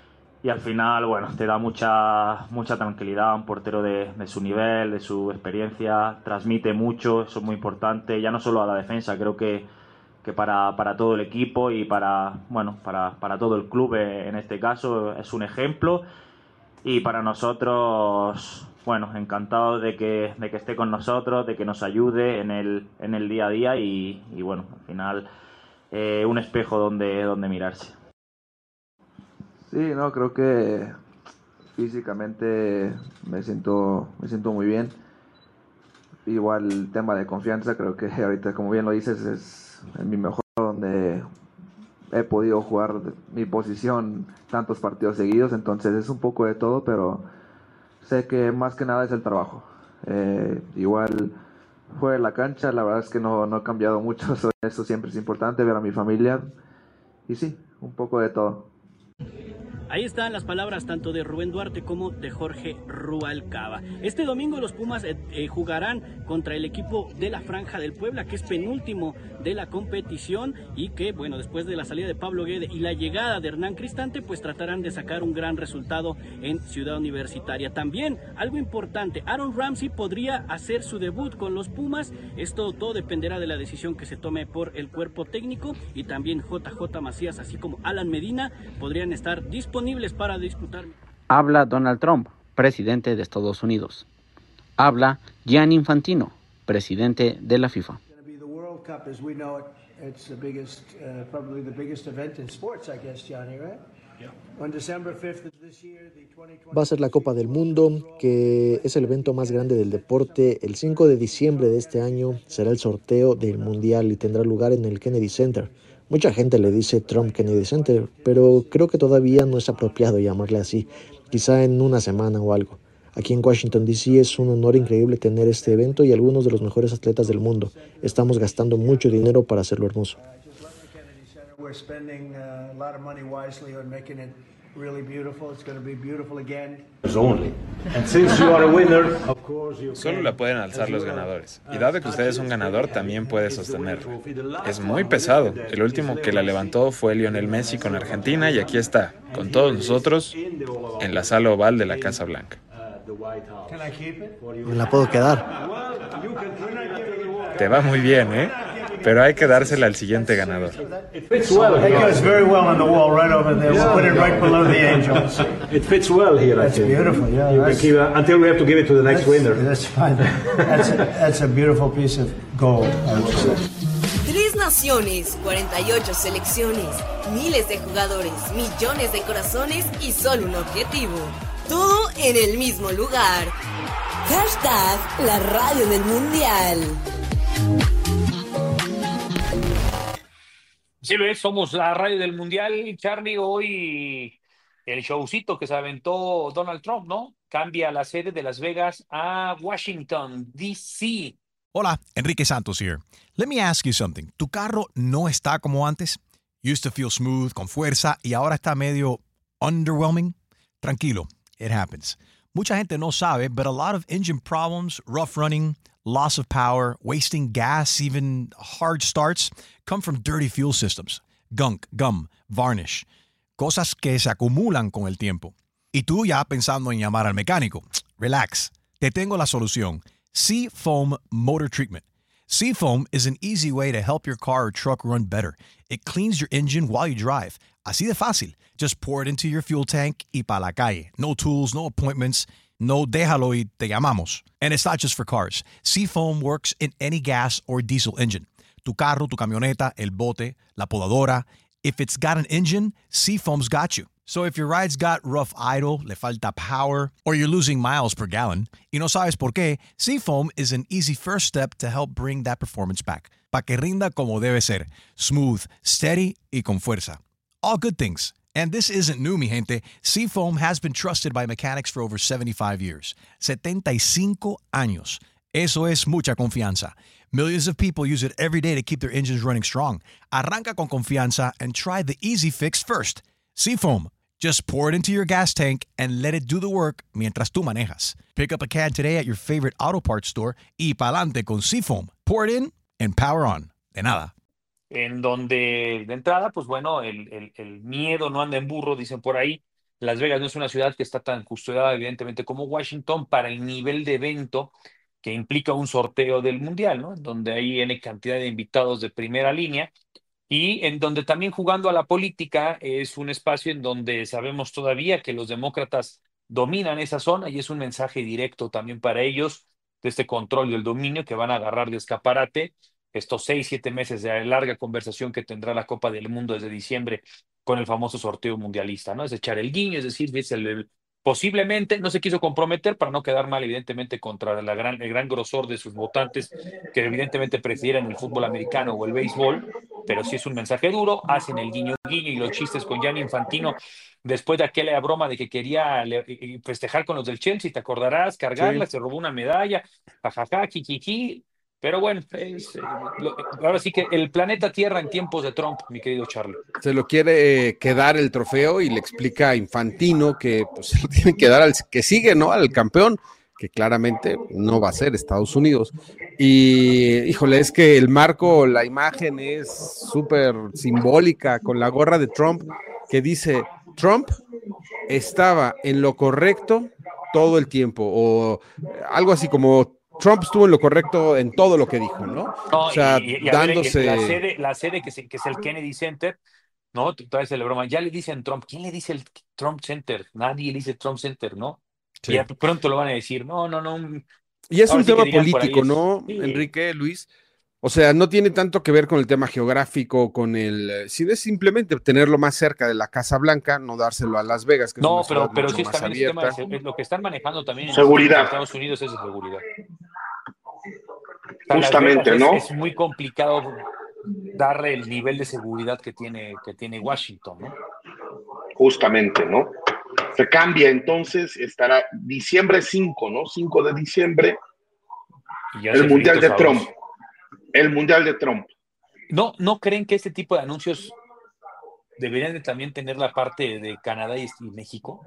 S18: y al final, bueno, te da mucha, mucha tranquilidad, un portero de, de su nivel, de su experiencia, transmite mucho, eso es muy importante, ya no solo a la defensa, creo que, que para, para todo el equipo y para, bueno, para, para todo el club eh, en este caso es un ejemplo. Y para nosotros, bueno, encantado de que, de que esté con nosotros, de que nos ayude en el, en el día a día y, y bueno, al final eh, un espejo donde, donde mirarse.
S19: Sí, no, creo que físicamente me siento, me siento muy bien. Igual el tema de confianza, creo que ahorita, como bien lo dices, es en mi mejor donde he podido jugar mi posición tantos partidos seguidos, entonces es un poco de todo, pero sé que más que nada es el trabajo. Eh, igual fuera de la cancha, la verdad es que no, no he cambiado mucho, eso siempre es importante, ver a mi familia, y sí, un poco de todo.
S17: Ahí están las palabras tanto de Rubén Duarte como de Jorge Rubalcaba. Este domingo los Pumas eh, eh, jugarán contra el equipo de la Franja del Puebla, que es penúltimo de la competición y que, bueno, después de la salida de Pablo Guede y la llegada de Hernán Cristante, pues tratarán de sacar un gran resultado en Ciudad Universitaria. También, algo importante, Aaron Ramsey podría hacer su debut con los Pumas. Esto todo dependerá de la decisión que se tome por el cuerpo técnico, y también J J Macías, así como Alan Medina, podrían estar disponibles para disputar.
S20: Habla Donald Trump, presidente de Estados Unidos. Habla Gianni Infantino, presidente de la FIFA.
S8: Va a ser la Copa del Mundo, que es el evento más grande del deporte. El cinco de diciembre de este año será el sorteo del Mundial y tendrá lugar en el Kennedy Center. Mucha gente le dice Trump Kennedy Center, pero creo que todavía no es apropiado llamarle así, quizá en una semana o algo. Aquí en Washington, D C es un honor increíble tener este evento y algunos de los mejores atletas del mundo. Estamos gastando mucho dinero para hacerlo hermoso.
S21: Solo la pueden alzar los ganadores. Y dado que usted es un ganador, también puede sostenerla. Es muy pesado. El último que la levantó fue Lionel Messi con Argentina y aquí está, con todos nosotros, en la sala oval de la Casa Blanca.
S8: Me la puedo quedar.
S21: Te va muy bien, ¿eh? Pero hay que dársela al siguiente ganador.
S22: It fits well. It goes very well on the wall right over there. We'll put it right below the angels. It fits well here, I think. That's beautiful, yeah. You can keep it, until we have to give it to the next winner. That's fine. That's a, that's a beautiful piece of gold, I would say.
S4: Tres naciones, cuarenta y ocho selecciones, miles de jugadores, millones de corazones y solo un objetivo. Todo en el mismo lugar. Hashtag la radio del mundial.
S10: Sí, lo es, somos la radio del mundial, Charlie. Hoy el showcito que se aventó Donald Trump, ¿no? Cambia la sede de Las Vegas a Washington, D C.
S1: Hola, Enrique Santos here. Let me ask you something. ¿Tu carro no está como antes? Used to feel smooth, con fuerza, y ahora está medio underwhelming? Tranquilo, it happens. Mucha gente no sabe, but a lot of engine problems, rough running, loss of power, wasting gas, even hard starts, come from dirty fuel systems, gunk, gum, varnish, cosas que se acumulan con el tiempo. Y tú ya pensando en llamar al mecánico. Relax, te tengo la solución. Seafoam Motor Treatment. Seafoam is an easy way to help your car or truck run better. It cleans your engine while you drive. Así de fácil. Just pour it into your fuel tank y pa' la calle. No tools, no appointments. No, déjalo y te llamamos. And it's not just for cars. Seafoam works in any gas or diesel engine. Tu carro, tu camioneta, el bote, la podadora. If it's got an engine, Seafoam's got you. So if your ride's got rough idle, le falta power, or you're losing miles per gallon, y no sabes por qué, Seafoam is an easy first step to help bring that performance back. Pa' que rinda como debe ser. Smooth, steady y con fuerza. All good things. And this isn't new, mi gente. Seafoam has been trusted by mechanics for over seventy-five years. setenta y cinco años. Eso es mucha confianza. Millions of people use it every day to keep their engines running strong. Arranca con confianza and try the easy fix first. Seafoam. Just pour it into your gas tank and let it do the work mientras tú manejas. Pick up a can today at your favorite auto parts store y pa'lante con Seafoam. Pour it in and power on. De nada.
S10: En donde, de entrada, pues bueno, el, el, el miedo no anda en burro, dicen por ahí. Las Vegas no es una ciudad que está tan custodiada, evidentemente, como Washington para el nivel de evento que implica un sorteo del Mundial, ¿no? Donde hay N cantidad de invitados de primera línea y en donde también jugando a la política es un espacio en donde sabemos todavía que los demócratas dominan esa zona y es un mensaje directo también para ellos de este control y el dominio que van a agarrar de escaparate estos seis, siete meses de larga conversación que tendrá la Copa del Mundo desde diciembre con el famoso sorteo mundialista, ¿no? Es echar el guiño, es decir, es el, el- posiblemente no se quiso comprometer para no quedar mal, evidentemente, contra la gran, el gran grosor de sus votantes que evidentemente prefieren el fútbol americano o el béisbol, pero sí es un mensaje duro, hacen el guiño guiño y los chistes con Gianni Infantino después de aquella broma de que quería le- eh, festejar con los del Chelsea, te acordarás, cargarla,
S11: Sí.
S10: se robó una medalla, jajaja, jijiji, pero bueno, es, eh, lo- ahora sí que el planeta Tierra en tiempos de Trump, mi querido Charlie.
S11: Se lo quiere eh, quedar el trofeo y le explica a Infantino que pues, se lo tiene que dar al que sigue, ¿no? Al campeón, que claramente no va a ser Estados Unidos. Y híjole, es que el marco, la imagen es súper simbólica con la gorra de Trump que dice, Trump estaba en lo correcto todo el tiempo, o algo así como Trump estuvo en lo correcto en todo lo que dijo, ¿no?
S10: No,
S11: O sea,
S10: y, y- y a ver,
S11: dándose...
S10: la sede, la sede que, se- que es el Kennedy Center, ¿no? Tú traes la broma, ya le dicen Trump, ¿quién le dice el Trump Center? Nadie le dice Trump Center, ¿no?
S11: Sí.
S10: Y ya pronto lo van a decir, no, no, no. un-
S11: Y es
S10: ahora
S11: un
S10: sí que
S11: tema
S10: dirían por ahí,
S11: político,
S10: es-
S11: ¿no,
S10: sí.
S11: Enrique, Luis? O sea, no tiene tanto que ver con el tema geográfico, con el... eh, Si es simplemente tenerlo más cerca de la Casa Blanca, no dárselo a Las Vegas, que es
S10: No,
S11: una
S10: pero,
S11: ciudad
S10: pero
S11: mucho
S10: sí es
S11: más
S10: también el tema de
S11: abierta.
S10: se- es lo que están manejando también en
S12: Seguridad.
S10: Estados Unidos es de seguridad. O sea, Las
S12: Justamente,
S10: Vegas
S12: ¿no?
S10: Es, es muy complicado darle el nivel de seguridad que tiene, que tiene Washington, ¿no?
S12: Justamente, ¿no? Se cambia entonces, estará diciembre cinco, ¿no? cinco de diciembre,
S10: Y ya hace
S12: el Mundial
S10: frito
S12: de Trump.
S10: sabroso.
S12: El Mundial de Trump.
S10: ¿No, ¿No creen que este tipo de anuncios deberían de también tener la parte de Canadá y, y México?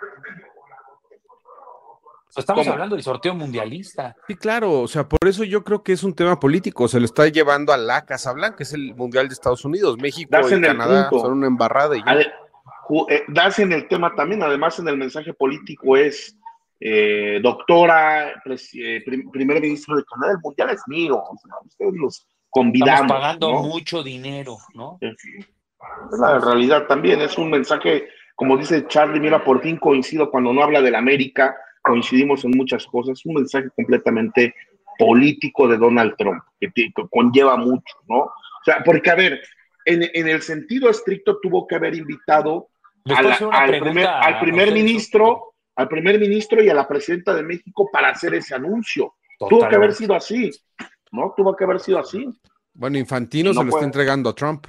S10: O sea, estamos
S12: ¿Cómo?
S10: hablando del sorteo mundialista.
S11: Sí, claro, o sea, por eso yo creo que es un tema político, se lo está llevando a la Casa Blanca, es el Mundial de Estados Unidos, México
S12: Das
S11: y
S12: en el
S11: Canadá
S12: punto.
S11: son una embarrada y ya.
S12: Ade- ju- eh, das en el tema también, además en el mensaje político es eh, doctora, pres- eh, prim- primer ministro de Canadá, el Mundial es mío, o sea, ustedes los convidamos,
S10: Estamos pagando
S12: ¿no?
S10: mucho dinero, ¿no?
S12: Es la realidad también, es un mensaje, como dice Charlie, mira, por fin coincido cuando no habla de la América, coincidimos en muchas cosas, un mensaje completamente político de Donald Trump, que, te- que conlleva mucho, ¿no? O sea, porque a ver, en, en el sentido estricto tuvo que haber invitado
S10: ¿Les
S12: a
S10: puedo
S12: la-
S10: hacer una
S12: al
S10: pregunta
S12: primer,
S10: a-
S12: al
S10: a
S12: primer
S10: ustedes?
S12: ministro, al primer ministro y a la presidenta de México para hacer ese anuncio. Tuvo que
S10: Totalmente.
S12: haber sido así, ¿no? Tuvo que haber sido así.
S11: Bueno, Infantino
S12: Y no
S11: se lo
S12: puede.
S11: está entregando a Trump.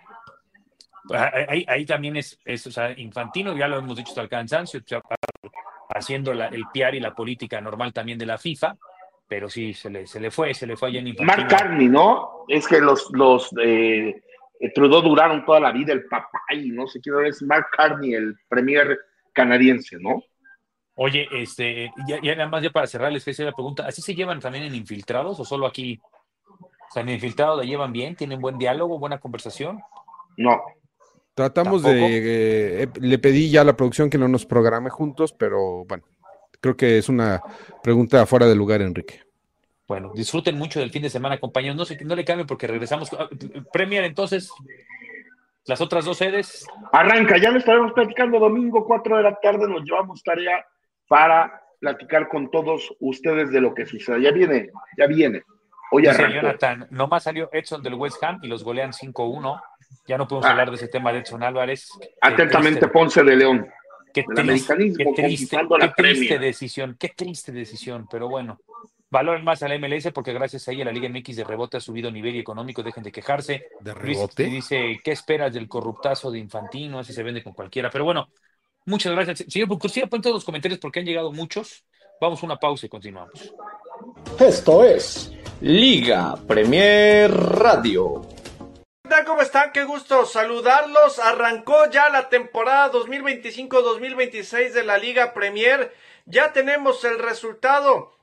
S10: Ahí, ahí también es, es, o sea, Infantino, ya lo hemos dicho hasta el cansancio, o sea, haciendo la- el P R y la política normal también de la FIFA, pero sí, se le, se le fue, se le fue allá en Infantino.
S12: Mark Carney, ¿no? Es que los, los eh, eh, Trudeau duraron toda la vida, el papá y no sé quién es Mark Carney, el premier canadiense, ¿no?
S10: Oye, este, ya, ya nada más ya para cerrar, les hice la pregunta, ¿así se llevan también en infiltrados o solo aquí? O sea, en infiltrados la llevan bien, tienen buen diálogo, buena conversación.
S12: No.
S11: Tratamos
S10: ¿Tampoco?
S11: de, eh, le pedí ya a la producción que no nos programe juntos, pero bueno, creo que es una pregunta fuera de lugar, Enrique.
S10: Bueno, disfruten mucho del fin de semana, compañeros. No, se, no le cambien porque regresamos. Premier, entonces, las otras dos sedes.
S12: Arranca, ya lo estaremos platicando domingo, cuatro de la tarde, nos llevamos tarea para platicar con todos ustedes de lo que sucede. Ya viene, ya viene. Hoy
S10: Dice
S12: arrancó.
S10: Jonathan, nomás salió Edson del West Ham y los golean cinco uno. Ya no podemos
S12: Ah.
S10: hablar de ese tema de Edson Álvarez. Qué
S12: Atentamente,
S10: triste,
S12: Ponce de León.
S10: qué
S12: El
S10: triste,
S12: americanismo
S10: qué triste,
S12: conquistando la
S10: qué triste
S12: Premier.
S10: decisión, qué triste decisión, pero bueno. Valoren más a la M L S porque gracias a ella la Liga M X de rebote ha subido nivel económico, dejen de quejarse.
S11: ¿De
S10: Luis
S11: rebote?
S10: dice, ¿qué esperas del corruptazo de Infantino? Así se vende con cualquiera. Pero bueno, muchas gracias. Señor Bucurcía, pon todos los comentarios porque han llegado muchos. Vamos a una pausa y continuamos.
S2: Esto es Liga Premier Radio.
S3: ¿Qué tal? ¿Cómo están? Qué gusto saludarlos. Arrancó ya la temporada dos mil veinticinco dos mil veintiséis de la Liga Premier. Ya tenemos el resultado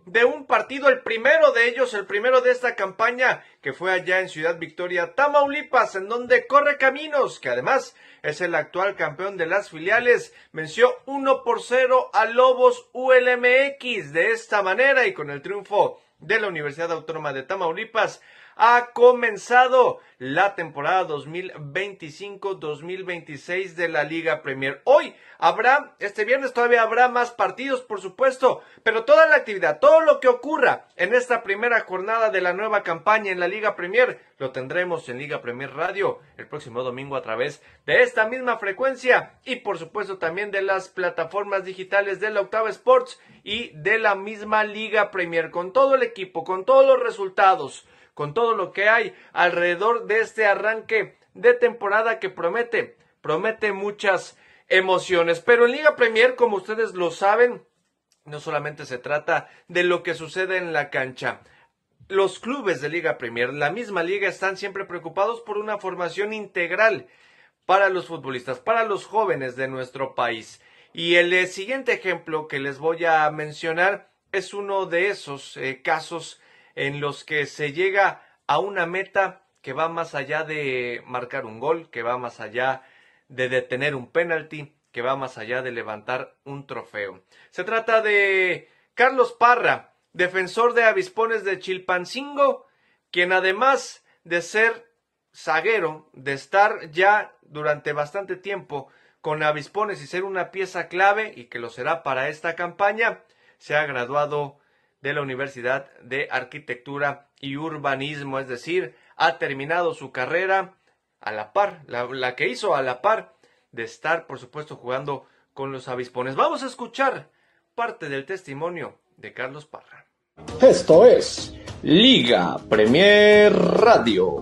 S3: de un partido, el primero de ellos, el primero de esta campaña, que fue allá en Ciudad Victoria, Tamaulipas, en donde Correcaminos, que además es el actual campeón de las filiales, venció uno por cero a Lobos U L M X. De esta manera, y con el triunfo de la Universidad Autónoma de Tamaulipas, ha comenzado la temporada dos mil veinticinco dos mil veintiséis de la Liga Premier. Hoy habrá, este viernes todavía habrá más partidos, por supuesto, pero toda la actividad, todo lo que ocurra en esta primera jornada de la nueva campaña en la Liga Premier, lo tendremos en Liga Premier Radio el próximo domingo a través de esta misma frecuencia y por supuesto también de las plataformas digitales de la Octava Sports y de la misma Liga Premier, con todo el equipo, con todos los resultados, con todo lo que hay alrededor de este arranque de temporada que promete, promete muchas emociones. Pero en Liga Premier, como ustedes lo saben, no solamente se trata de lo que sucede en la cancha. Los clubes de Liga Premier, la misma liga, están siempre preocupados por una formación integral para los futbolistas, para los jóvenes de nuestro país. Y el eh, siguiente ejemplo que les voy a mencionar es uno de esos eh, casos en los que se llega a una meta que va más allá de marcar un gol, que va más allá de detener un penalti, que va más allá de levantar un trofeo. Se trata de Carlos Parra, defensor de Avispones de Chilpancingo, quien además de ser zaguero, de estar ya durante bastante tiempo con Avispones y ser una pieza clave, y que lo será para esta campaña, se ha graduado de la Universidad de Arquitectura y Urbanismo, es decir, ha terminado su carrera a la par, la, la que hizo a la par de estar, por supuesto, jugando con los Avispones. Vamos a escuchar parte del testimonio de Carlos Parra.
S2: Esto es Liga Premier Radio.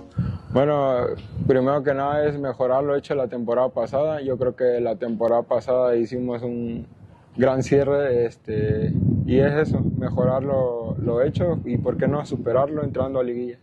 S5: Bueno, primero que nada es mejorar lo hecho la temporada pasada. Yo creo que la temporada pasada hicimos un gran cierre, este, y es eso, mejorar lo, lo hecho y por qué no superarlo entrando a liguilla.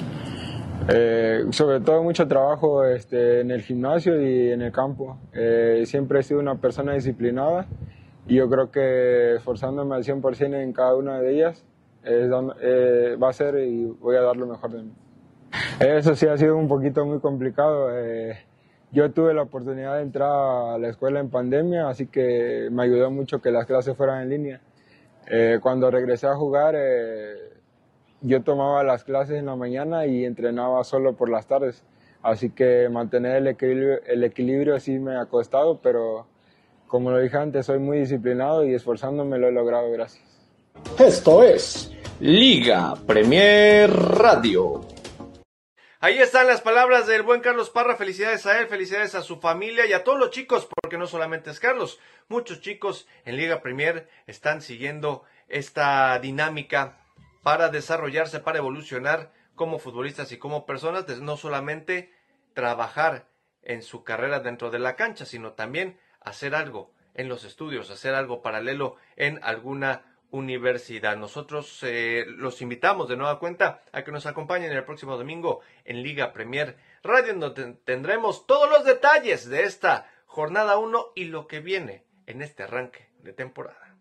S5: Eh, sobre todo mucho trabajo este, en el gimnasio y en el campo. Eh, siempre he sido una persona disciplinada y yo creo que esforzándome al cien por ciento en cada una de ellas es, eh, va a ser y voy a dar lo mejor de mí. Eso sí ha sido un poquito muy complicado. Eh, Yo tuve la oportunidad de entrar a la escuela en pandemia, así que me ayudó mucho que las clases fueran en línea. Eh, cuando regresé a jugar, eh, yo tomaba las clases en la mañana y entrenaba solo por las tardes. Así que mantener el equilibrio, el equilibrio sí me ha costado, pero como lo dije antes, soy muy disciplinado y esforzándome lo he logrado, gracias.
S2: Esto es Liga Premier Radio.
S3: Ahí están las palabras del buen Carlos Parra. Felicidades a él, felicidades a su familia y a todos los chicos, porque no solamente es Carlos, muchos chicos en Liga Premier están siguiendo esta dinámica para desarrollarse, para evolucionar como futbolistas y como personas, de no solamente trabajar en su carrera dentro de la cancha, sino también hacer algo en los estudios, hacer algo paralelo en alguna universidad. Nosotros eh, los invitamos de nueva cuenta a que nos acompañen el próximo domingo en Liga Premier Radio, en donde tendremos todos los detalles de esta jornada uno y lo que viene en este arranque de temporada.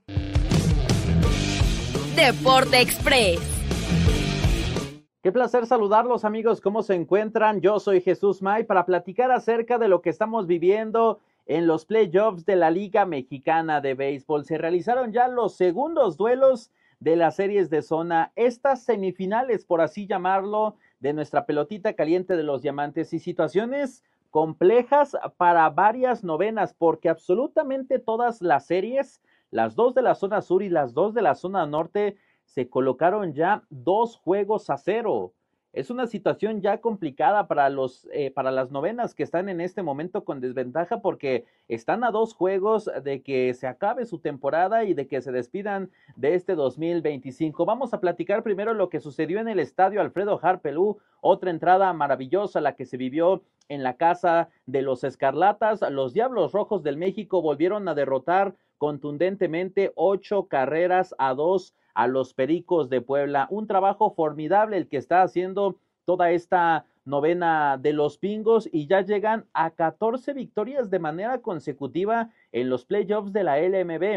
S4: Deporte Express.
S6: Qué placer saludarlos, amigos. ¿Cómo se encuentran? Yo soy Jesús May para platicar acerca de lo que estamos viviendo en los playoffs de la Liga Mexicana de Béisbol. Se realizaron ya los segundos duelos de las series de zona, estas semifinales, por así llamarlo, de nuestra pelotita caliente de los Diamantes, y situaciones complejas para varias novenas, porque absolutamente todas las series, las dos de la zona sur y las dos de la zona norte, se colocaron ya dos juegos a cero. Es una situación ya complicada para los eh, para las novenas que están en este momento con desventaja, porque están a dos juegos de que se acabe su temporada y de que se despidan de este dos mil veinticinco. Vamos a platicar primero lo que sucedió en el estadio Alfredo Harpelú, otra entrada maravillosa la que se vivió en la casa de los Escarlatas. Los Diablos Rojos del México volvieron a derrotar contundentemente ocho carreras a dos a los Pericos de Puebla. Un trabajo formidable el que está haciendo toda esta novena de los Pingos, y ya llegan a catorce victorias de manera consecutiva en los playoffs de la L M B.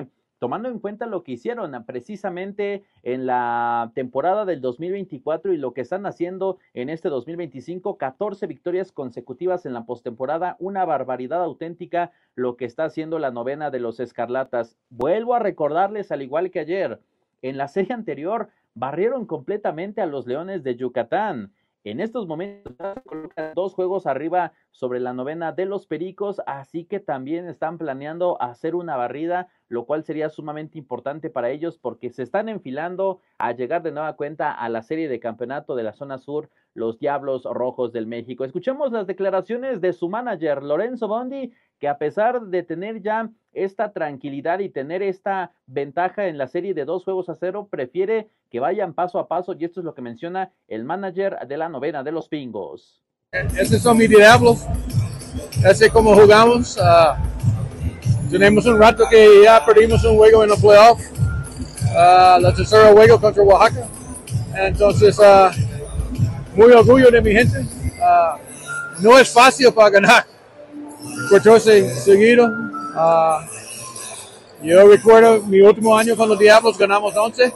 S6: tomando en cuenta lo que hicieron precisamente en la temporada del dos mil veinticuatro y lo que están haciendo en este dos mil veinticinco, catorce victorias consecutivas en la postemporada, una barbaridad auténtica lo que está haciendo la novena de los Escarlatas. Vuelvo a recordarles, al igual que ayer, en la serie anterior barrieron completamente a los Leones de Yucatán. En estos momentos se colocan dos juegos arriba sobre la novena de los Pericos, así que también están planeando hacer una barrida, lo cual sería sumamente importante para ellos porque se están enfilando a llegar de nueva cuenta a la serie de campeonato de la zona sur, los Diablos Rojos del México. Escuchemos las declaraciones de su manager, Lorenzo Bondi, que a pesar de tener ya esta tranquilidad y tener esta ventaja en la serie de dos juegos a cero, prefiere que vayan paso a paso, y esto es lo que menciona el manager de la novena de los Pingos.
S7: Esos son mis Diablos, así como jugamos. Uh, tenemos un rato que ya perdimos un juego en los playoffs, uh, la tercera juego contra Oaxaca, entonces uh, muy orgullo de mi gente. Uh, no es fácil para ganar catorce seguidos. Uh, yo recuerdo mi último año con los Diablos, ganamos once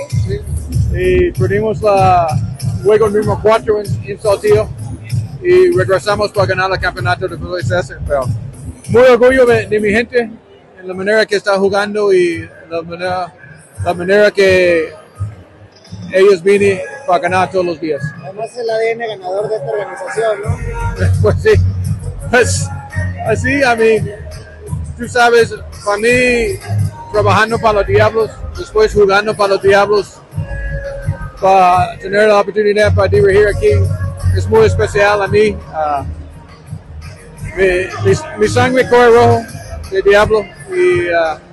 S7: y perdimos la juego número cuatro en, en Saltillo y regresamos para ganar el campeonato de P L C S. Pero muy orgullo de, de mi gente en la manera que está jugando y la manera, la manera que ellos vienen para ganar todos los días.
S9: Además el A D N ganador de esta organización, ¿no?
S7: Pues sí, pues así, a mí, tú sabes, para mí, trabajando para los Diablos, después jugando para los Diablos, para tener la oportunidad para dirigir aquí, es muy especial a mí. Uh, mi, mi, mi sangre corre rojo de Diablo y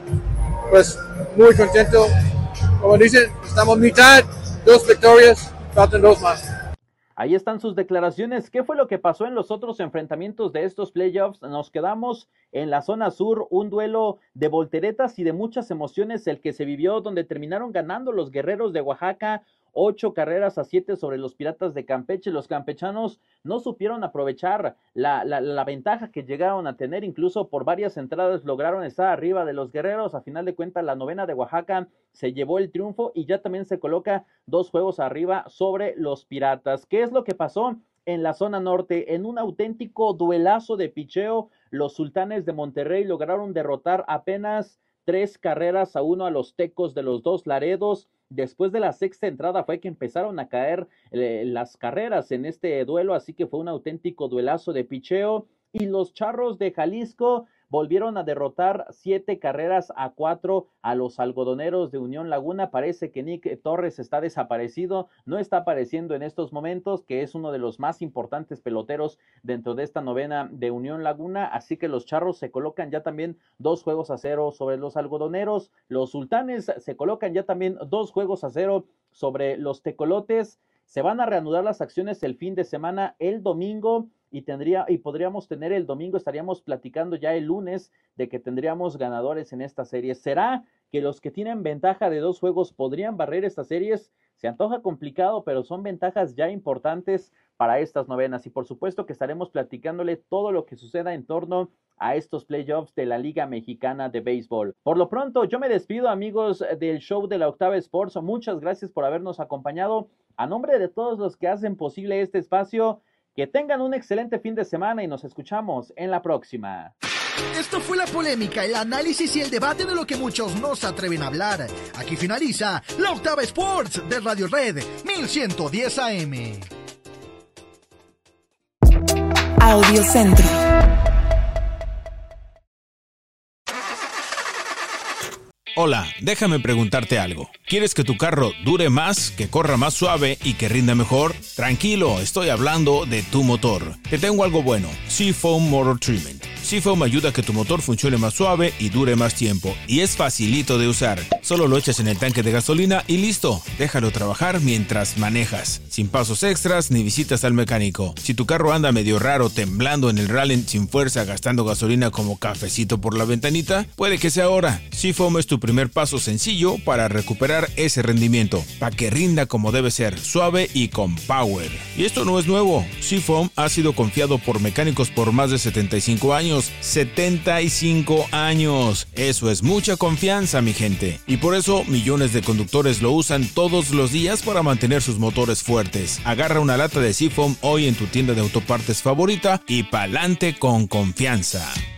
S7: uh, pues muy contento. Como dicen, estamos mitad, dos victorias, faltan dos más.
S6: Ahí están sus declaraciones. ¿Qué fue lo que pasó en los otros enfrentamientos de estos playoffs? Nos quedamos en la zona sur, un duelo de volteretas y de muchas emociones el que se vivió, donde terminaron ganando los Guerreros de Oaxaca, ocho carreras a siete sobre los Piratas de Campeche. Los campechanos no supieron aprovechar la, la, la ventaja que llegaron a tener, incluso por varias entradas lograron estar arriba de los Guerreros. A final de cuentas, la novena de Oaxaca se llevó el triunfo y ya también se coloca dos juegos arriba sobre los Piratas. ¿Qué es lo que pasó en la zona norte? En un auténtico duelazo de picheo, los Sultanes de Monterrey lograron derrotar apenas tres carreras a uno a los Tecos de los Dos Laredos. Después de la sexta entrada fue que empezaron a caer eh, las carreras en este duelo, así que fue un auténtico duelazo de picheo. Y los Charros de Jalisco volvieron a derrotar siete carreras a cuatro a los Algodoneros de Unión Laguna. Parece que Nick Torres está desaparecido, no está apareciendo en estos momentos, que es uno de los más importantes peloteros dentro de esta novena de Unión Laguna, así que los Charros se colocan ya también dos juegos a cero sobre los Algodoneros. Los Sultanes se colocan ya también dos juegos a cero sobre los Tecolotes. Se van a reanudar las acciones el fin de semana, el domingo, y tendría y podríamos tener el domingo, estaríamos platicando ya el lunes de que tendríamos ganadores en esta serie. ¿Será que los que tienen ventaja de dos juegos podrían barrer estas series? Se antoja complicado, pero son ventajas ya importantes para estas novenas, y por supuesto que estaremos platicándole todo lo que suceda en torno a estos playoffs de la Liga Mexicana de Béisbol. Por lo pronto, yo me despido, amigos del show de la Octava Sports. Muchas gracias por habernos acompañado. A nombre de todos los que hacen posible este espacio, que tengan un excelente fin de semana y nos escuchamos en la próxima.
S23: Esto fue la polémica, el análisis y el debate de lo que muchos no se atreven a hablar. Aquí finaliza la Octava Sports de Radio Red mil ciento diez A M.
S24: Audio Centro.
S1: Hola, déjame preguntarte algo. ¿Quieres que tu carro dure más, que corra más suave y que rinda mejor? Tranquilo, estoy hablando de tu motor. Te tengo algo bueno, Seafoam Motor Treatment. Seafoam ayuda a que tu motor funcione más suave y dure más tiempo. Y es facilito de usar. Solo lo echas en el tanque de gasolina y listo. Déjalo trabajar mientras manejas. Sin pasos extras ni visitas al mecánico. Si tu carro anda medio raro, temblando en el rally sin fuerza, gastando gasolina como cafecito por la ventanita, puede que sea ahora. Seafoam es tu primer paso sencillo para recuperar ese rendimiento, para que rinda como debe ser, suave y con power. Y esto no es nuevo. Seafoam ha sido confiado por mecánicos por más de setenta y cinco años
S13: años, setenta y cinco años. Eso es mucha confianza, mi gente. Y por eso millones de conductores lo usan todos los días para mantener sus motores fuertes. Agarra una lata de Seafoam hoy en tu tienda de autopartes favorita y pa'lante con confianza.